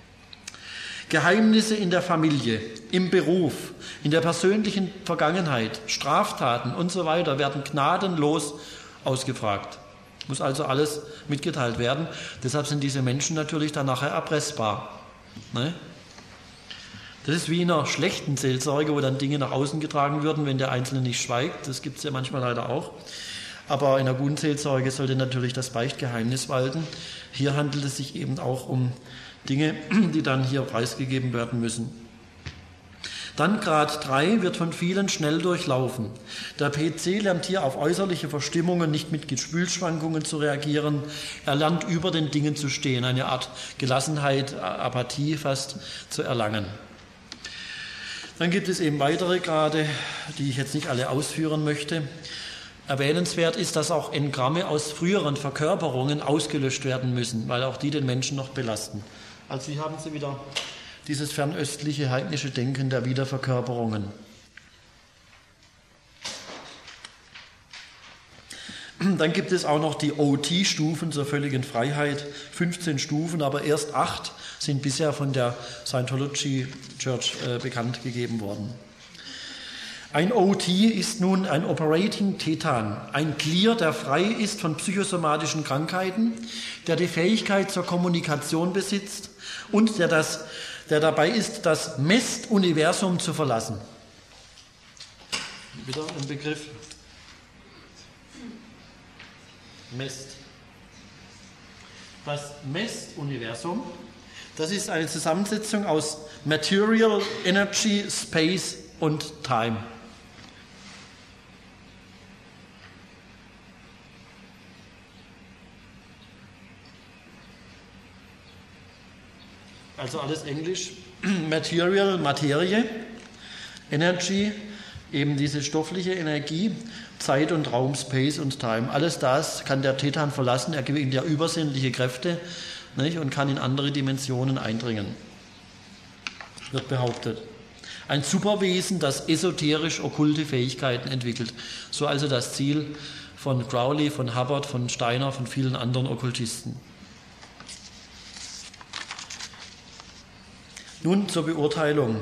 Geheimnisse in der Familie, im Beruf, in der persönlichen Vergangenheit, Straftaten und so weiter werden gnadenlos ausgefragt. Muss also alles mitgeteilt werden. Deshalb sind diese Menschen natürlich dann nachher erpressbar. Ne? Das ist wie in einer schlechten Seelsorge, wo dann Dinge nach außen getragen würden, wenn der Einzelne nicht schweigt. Das gibt es ja manchmal leider auch. Aber in einer guten Seelsorge sollte natürlich das Beichtgeheimnis walten. Hier handelt es sich eben auch um Dinge, die dann hier preisgegeben werden müssen. Dann Grad 3 wird von vielen schnell durchlaufen. Der PC lernt hier auf äußerliche Verstimmungen nicht mit Gefühlsschwankungen zu reagieren. Er lernt über den Dingen zu stehen, eine Art Gelassenheit, Apathie fast zu erlangen. Dann gibt es eben weitere Grade, die ich jetzt nicht alle ausführen möchte. Erwähnenswert ist, dass auch Engramme aus früheren Verkörperungen ausgelöscht werden müssen, weil auch die den Menschen noch belasten. Also hier haben Sie wieder dieses fernöstliche heidnische Denken der Wiederverkörperungen. Dann gibt es auch noch die OT-Stufen zur völligen Freiheit, 15 Stufen, aber erst 8 sind bisher von der Scientology Church bekannt gegeben worden. Ein OT ist nun ein Operating Tetan, ein Clear, der frei ist von psychosomatischen Krankheiten, der die Fähigkeit zur Kommunikation besitzt und der dabei ist, das Mest-Universum zu verlassen. Wieder ein Begriff. MEST. Das MEST-Universum, das ist eine Zusammensetzung aus Material, Energy, Space und Time. Also alles Englisch. Material, Materie, Energy, eben diese stoffliche Energie, Zeit und Raum, Space und Time. Alles das kann der Tetan verlassen, er gewinnt ja übersinnliche Kräfte, nicht, und kann in andere Dimensionen eindringen, wird behauptet. Ein Superwesen, das esoterisch okkulte Fähigkeiten entwickelt. So also das Ziel von Crowley, von Hubbard, von Steiner, von vielen anderen Okkultisten. Nun zur Beurteilung.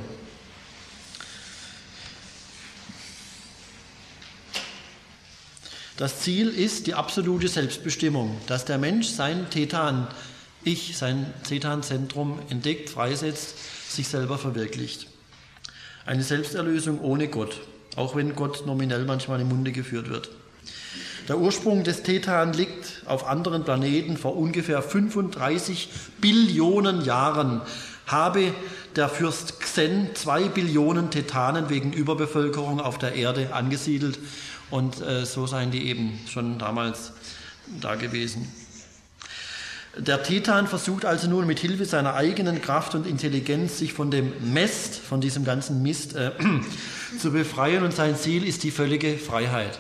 Das Ziel ist die absolute Selbstbestimmung, dass der Mensch sein Tetan-Ich, sein Tetan-Zentrum entdeckt, freisetzt, sich selber verwirklicht. Eine Selbsterlösung ohne Gott, auch wenn Gott nominell manchmal im Munde geführt wird. Der Ursprung des Tetan liegt auf anderen Planeten. Vor ungefähr 35 Billionen Jahren habe der Fürst Xen 2 Billionen Tetanen wegen Überbevölkerung auf der Erde angesiedelt. Und so seien die eben schon damals da gewesen. Der Tetan versucht also nun mit Hilfe seiner eigenen Kraft und Intelligenz, sich von dem Mist, von diesem ganzen Mist zu befreien. Und sein Ziel ist die völlige Freiheit.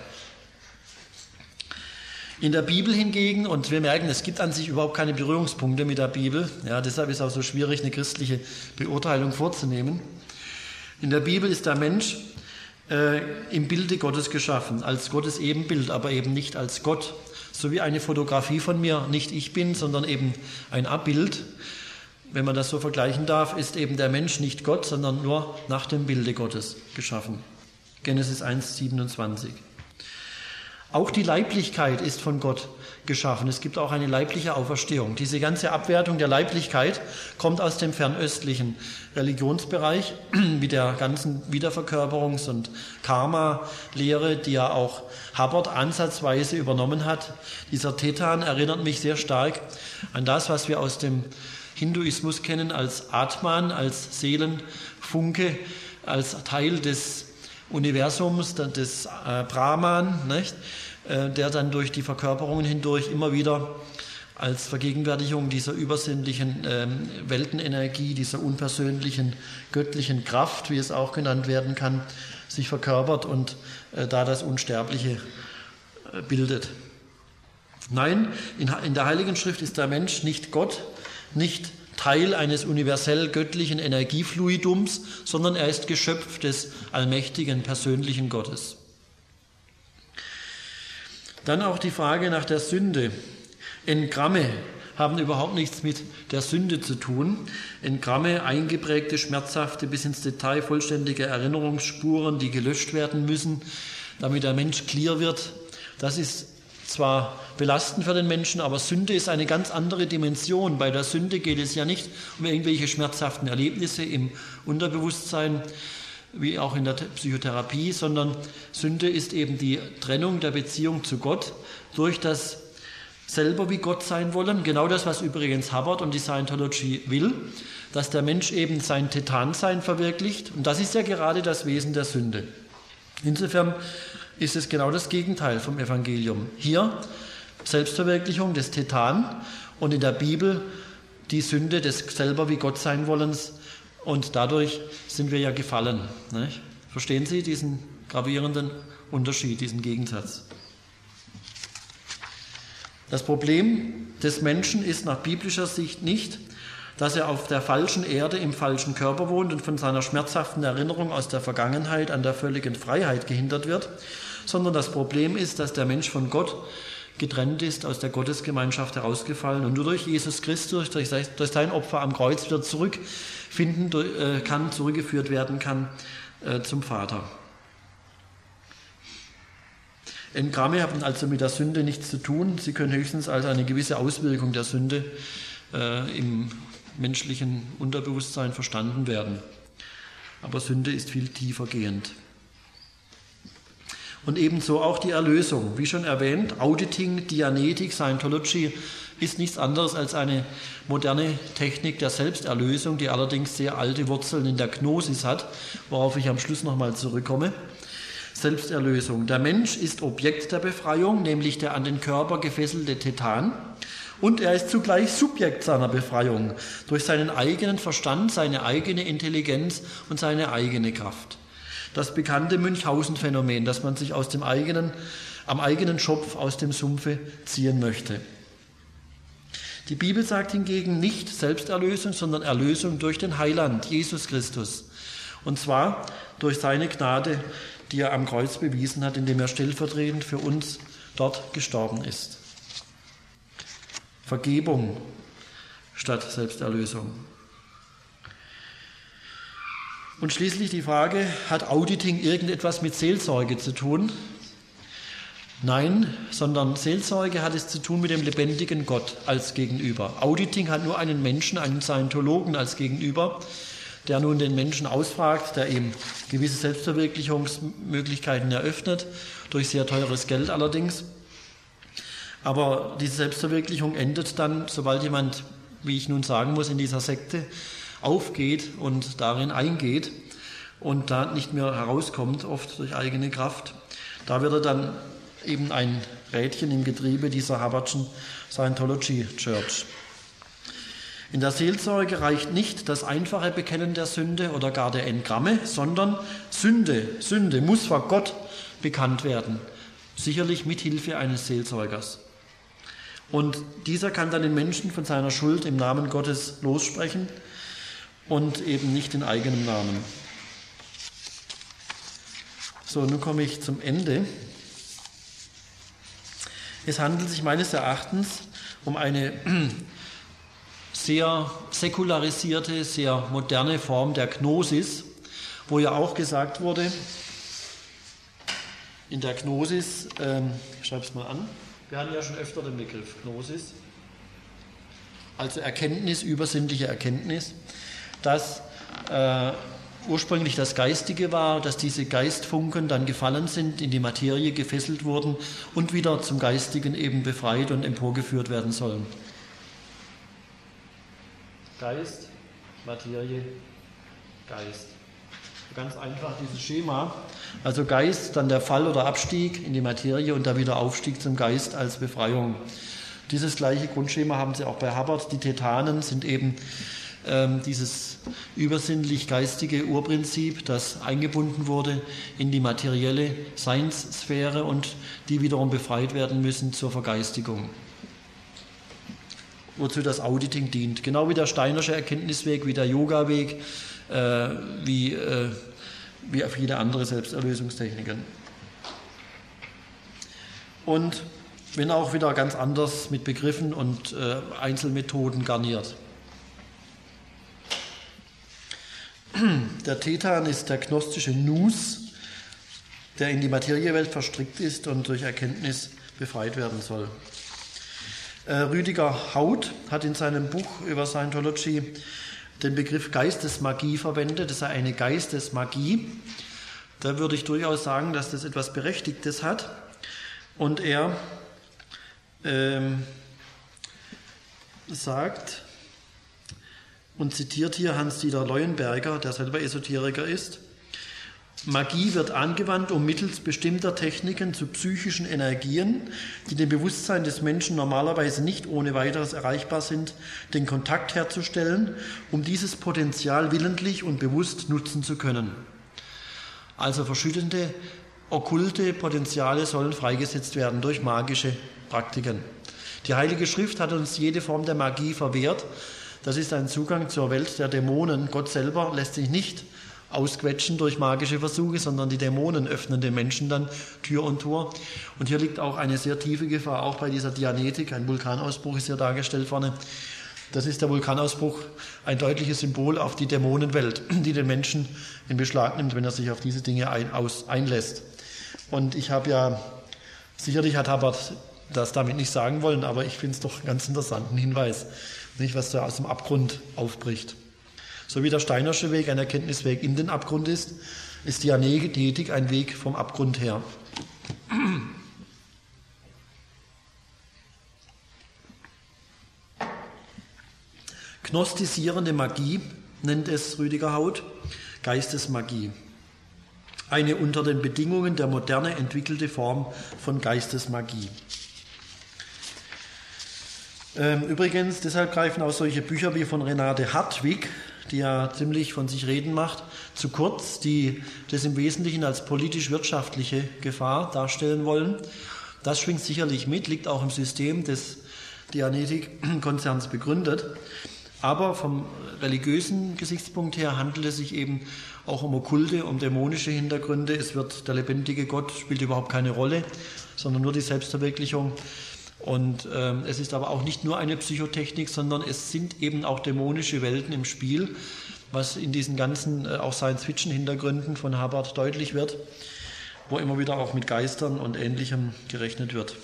In der Bibel hingegen, und wir merken, es gibt an sich überhaupt keine Berührungspunkte mit der Bibel, ja, deshalb ist es auch so schwierig, eine christliche Beurteilung vorzunehmen. In der Bibel ist der Mensch im Bilde Gottes geschaffen, als Gottes Ebenbild, aber eben nicht als Gott. So wie eine Fotografie von mir nicht ich bin, sondern eben ein Abbild. Wenn man das so vergleichen darf, ist eben der Mensch nicht Gott, sondern nur nach dem Bilde Gottes geschaffen. Genesis 1,27. Auch die Leiblichkeit ist von Gott geschaffen. Es gibt auch eine leibliche Auferstehung. Diese ganze Abwertung der Leiblichkeit kommt aus dem fernöstlichen Religionsbereich mit der ganzen Wiederverkörperungs- und Karma-Lehre, die ja auch Hubbard ansatzweise übernommen hat. Dieser Tetan erinnert mich sehr stark an das, was wir aus dem Hinduismus kennen als Atman, als Seelenfunke, als Teil des Universums, des Brahman, nicht? Der dann durch die Verkörperungen hindurch immer wieder als Vergegenwärtigung dieser übersinnlichen Weltenenergie, dieser unpersönlichen göttlichen Kraft, wie es auch genannt werden kann, sich verkörpert und da das Unsterbliche bildet. Nein, in der Heiligen Schrift ist der Mensch nicht Gott, nicht Teil eines universell göttlichen Energiefluidums, sondern er ist Geschöpf des allmächtigen, persönlichen Gottes. Dann auch die Frage nach der Sünde. Engramme haben überhaupt nichts mit der Sünde zu tun. Engramme, eingeprägte, schmerzhafte, bis ins Detail vollständige Erinnerungsspuren, die gelöscht werden müssen, damit der Mensch clear wird. Das ist zwar belastend für den Menschen, aber Sünde ist eine ganz andere Dimension. Bei der Sünde geht es ja nicht um irgendwelche schmerzhaften Erlebnisse im Unterbewusstsein, wie auch in der Psychotherapie, sondern Sünde ist eben die Trennung der Beziehung zu Gott durch das selber wie Gott sein wollen. Genau das, was übrigens Hubbard und die Scientology will, dass der Mensch eben sein Tetansein verwirklicht. Und das ist ja gerade das Wesen der Sünde. Insofern ist es genau das Gegenteil vom Evangelium. Hier Selbstverwirklichung des Tetan und in der Bibel die Sünde des selber wie Gott sein wollens. Und dadurch sind wir ja gefallen. Nicht? Verstehen Sie diesen gravierenden Unterschied, diesen Gegensatz? Das Problem des Menschen ist nach biblischer Sicht nicht, dass er auf der falschen Erde im falschen Körper wohnt und von seiner schmerzhaften Erinnerung aus der Vergangenheit an der völligen Freiheit gehindert wird, sondern das Problem ist, dass der Mensch von Gott getrennt ist, aus der Gottesgemeinschaft herausgefallen und nur durch Jesus Christus, durch sein Opfer am Kreuz wieder zurückgeführt werden kann zum Vater. Engramme haben also mit der Sünde nichts zu tun. Sie können höchstens als eine gewisse Auswirkung der Sünde im menschlichen Unterbewusstsein verstanden werden. Aber Sünde ist viel tiefer gehend. Und ebenso auch die Erlösung. Wie schon erwähnt, Auditing, Dianetik, Scientology ist nichts anderes als eine moderne Technik der Selbsterlösung, die allerdings sehr alte Wurzeln in der Gnosis hat, worauf ich am Schluss nochmal zurückkomme. Selbsterlösung. Der Mensch ist Objekt der Befreiung, nämlich der an den Körper gefesselte Tetan. Und er ist zugleich Subjekt seiner Befreiung durch seinen eigenen Verstand, seine eigene Intelligenz und seine eigene Kraft. Das bekannte Münchhausen-Phänomen, dass man sich am eigenen Schopf aus dem Sumpfe ziehen möchte. Die Bibel sagt hingegen nicht Selbsterlösung, sondern Erlösung durch den Heiland, Jesus Christus. Und zwar durch seine Gnade, die er am Kreuz bewiesen hat, indem er stellvertretend für uns dort gestorben ist. Vergebung statt Selbsterlösung. Und schließlich die Frage, hat Auditing irgendetwas mit Seelsorge zu tun? Nein, sondern Seelsorge hat es zu tun mit dem lebendigen Gott als Gegenüber. Auditing hat nur einen Menschen, einen Scientologen als Gegenüber, der nun den Menschen ausfragt, der ihm gewisse Selbstverwirklichungsmöglichkeiten eröffnet, durch sehr teures Geld allerdings. Aber diese Selbstverwirklichung endet dann, sobald jemand, wie ich nun sagen muss, in dieser Sekte aufgeht und darin eingeht und da nicht mehr herauskommt, oft durch eigene Kraft. Da wird er dann eben ein Rädchen im Getriebe dieser Hubbardschen Scientology Church. In der Seelsorge reicht nicht das einfache Bekennen der Sünde oder gar der Engramme, sondern Sünde muss vor Gott bekannt werden, sicherlich mit Hilfe eines Seelsorgers. Und dieser kann dann den Menschen von seiner Schuld im Namen Gottes lossprechen und eben nicht in eigenem Namen. So, nun komme ich zum Ende. Es handelt sich meines Erachtens um eine sehr säkularisierte, sehr moderne Form der Gnosis, wo ja auch gesagt wurde, in der Gnosis, ich schreibe es mal an, wir hatten ja schon öfter den Begriff Gnosis, also Erkenntnis, übersinnliche Erkenntnis, dass ursprünglich das Geistige war, dass diese Geistfunken dann gefallen sind, in die Materie gefesselt wurden und wieder zum Geistigen eben befreit und emporgeführt werden sollen. Geist, Materie, Geist. Ganz einfach dieses Schema. Also Geist, dann der Fall oder Abstieg in die Materie und der Wiederaufstieg zum Geist als Befreiung. Dieses gleiche Grundschema haben Sie auch bei Hubbard. Die Tetanen sind eben dieses übersinnlich-geistige Urprinzip, das eingebunden wurde in die materielle Seinssphäre und die wiederum befreit werden müssen zur Vergeistigung. Wozu das Auditing dient. Genau wie der Steinersche Erkenntnisweg, wie der Yoga-Weg, wie auf jede andere Selbsterlösungstechniken. Und wenn auch wieder ganz anders mit Begriffen und Einzelmethoden garniert. Der Tetan ist der gnostische Nous, der in die Materiewelt verstrickt ist und durch Erkenntnis befreit werden soll. Rüdiger Haut hat in seinem Buch über Scientology den Begriff Geistesmagie verwendet. Das sei eine Geistesmagie. Da würde ich durchaus sagen, dass das etwas Berechtigtes hat. Und er sagt und zitiert hier Hans-Dieter Leuenberger, der selber Esoteriker ist: Magie wird angewandt, um mittels bestimmter Techniken zu psychischen Energien, die dem Bewusstsein des Menschen normalerweise nicht ohne weiteres erreichbar sind, den Kontakt herzustellen, um dieses Potenzial willentlich und bewusst nutzen zu können. Also verschüttende, okkulte Potenziale sollen freigesetzt werden durch magische Praktiken. Die Heilige Schrift hat uns jede Form der Magie verwehrt. Das ist ein Zugang zur Welt der Dämonen. Gott selber lässt sich nicht ausquetschen durch magische Versuche, sondern die Dämonen öffnen den Menschen dann Tür und Tor. Und hier liegt auch eine sehr tiefe Gefahr, auch bei dieser Dianetik. Ein Vulkanausbruch ist hier dargestellt vorne. Das ist der Vulkanausbruch, ein deutliches Symbol auf die Dämonenwelt, die den Menschen in Beschlag nimmt, wenn er sich auf diese Dinge einlässt. Und ich habe ja, sicherlich hat Hubbard das damit nicht sagen wollen, aber ich finde es doch einen ganz interessanten Hinweis, nicht, was da aus dem Abgrund aufbricht. So wie der Steinersche Weg ein Erkenntnisweg in den Abgrund ist, ist Dianetik ein Weg vom Abgrund her. Gnostisierende Magie nennt es Rüdiger Haut, Geistesmagie. Eine unter den Bedingungen der Moderne entwickelte Form von Geistesmagie. Übrigens, deshalb greifen auch solche Bücher wie von Renate Hartwig, die ja ziemlich von sich reden macht, zu kurz, die das im Wesentlichen als politisch-wirtschaftliche Gefahr darstellen wollen. Das schwingt sicherlich mit, liegt auch im System des Dianetik-Konzerns begründet. Aber vom religiösen Gesichtspunkt her handelt es sich eben auch um okkulte, um dämonische Hintergründe. Es wird der lebendige Gott spielt überhaupt keine Rolle, sondern nur die Selbstverwirklichung. Und es ist aber auch nicht nur eine Psychotechnik, sondern es sind eben auch dämonische Welten im Spiel, was in diesen ganzen auch Science-Fiction-Hintergründen von Hubbard deutlich wird, wo immer wieder auch mit Geistern und Ähnlichem gerechnet wird.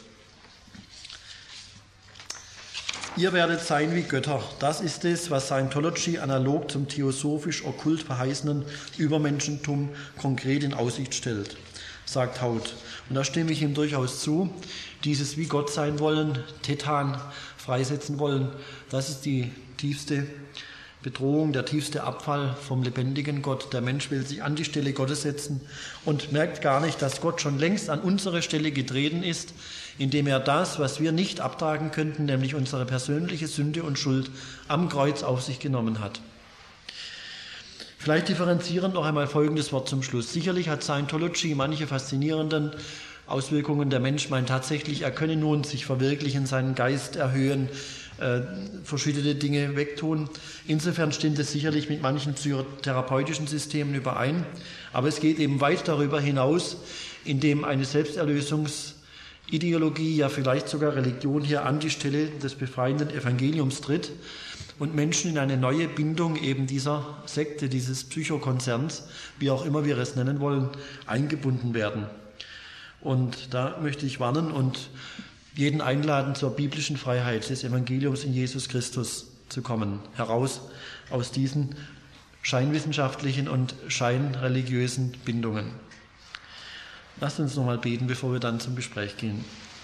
Ihr werdet sein wie Götter. Das ist es, was Scientology analog zum theosophisch-okkult verheißenen Übermenschentum konkret in Aussicht stellt, sagt Haut. Und da stimme ich ihm durchaus zu. Dieses wie Gott sein wollen, Tetan freisetzen wollen, das ist die tiefste Bedrohung, der tiefste Abfall vom lebendigen Gott. Der Mensch will sich an die Stelle Gottes setzen und merkt gar nicht, dass Gott schon längst an unsere Stelle getreten ist, indem er das, was wir nicht abtragen könnten, nämlich unsere persönliche Sünde und Schuld, am Kreuz auf sich genommen hat. Vielleicht differenzieren noch einmal folgendes Wort zum Schluss. Sicherlich hat Scientology manche faszinierenden Auswirkungen. Der Mensch meint tatsächlich, er könne nun sich verwirklichen, seinen Geist erhöhen, verschiedene Dinge wegtun. Insofern stimmt es sicherlich mit manchen psychotherapeutischen Systemen überein. Aber es geht eben weit darüber hinaus, indem eine Selbsterlösungsideologie, ja vielleicht sogar Religion hier an die Stelle des befreienden Evangeliums tritt und Menschen in eine neue Bindung eben dieser Sekte, dieses Psychokonzerns, wie auch immer wir es nennen wollen, eingebunden werden. Und da möchte ich warnen und jeden einladen, zur biblischen Freiheit des Evangeliums in Jesus Christus zu kommen, heraus aus diesen scheinwissenschaftlichen und scheinreligiösen Bindungen. Lasst uns nochmal beten, bevor wir dann zum Gespräch gehen.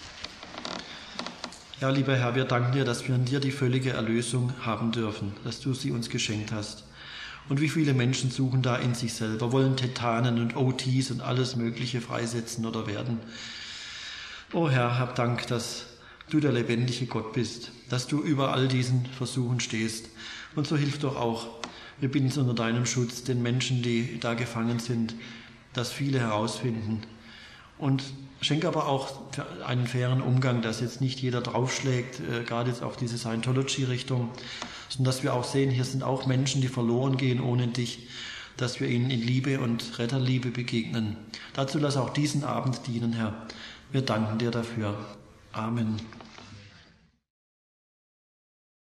Ja, lieber Herr, wir danken dir, dass wir in dir die völlige Erlösung haben dürfen, dass du sie uns geschenkt hast. Und wie viele Menschen suchen da in sich selber, wollen Tetanen und OTs und alles Mögliche freisetzen oder werden. O Herr, hab Dank, dass du der lebendige Gott bist, dass du über all diesen Versuchen stehst. Und so hilf doch auch, wir bitten es unter deinem Schutz, den Menschen, die da gefangen sind, dass viele herausfinden. Und schenke aber auch einen fairen Umgang, dass jetzt nicht jeder draufschlägt, gerade jetzt auf diese Scientology-Richtung, sondern dass wir auch sehen, hier sind auch Menschen, die verloren gehen ohne dich, dass wir ihnen in Liebe und Retterliebe begegnen. Dazu lass auch diesen Abend dienen, Herr. Wir danken dir dafür. Amen.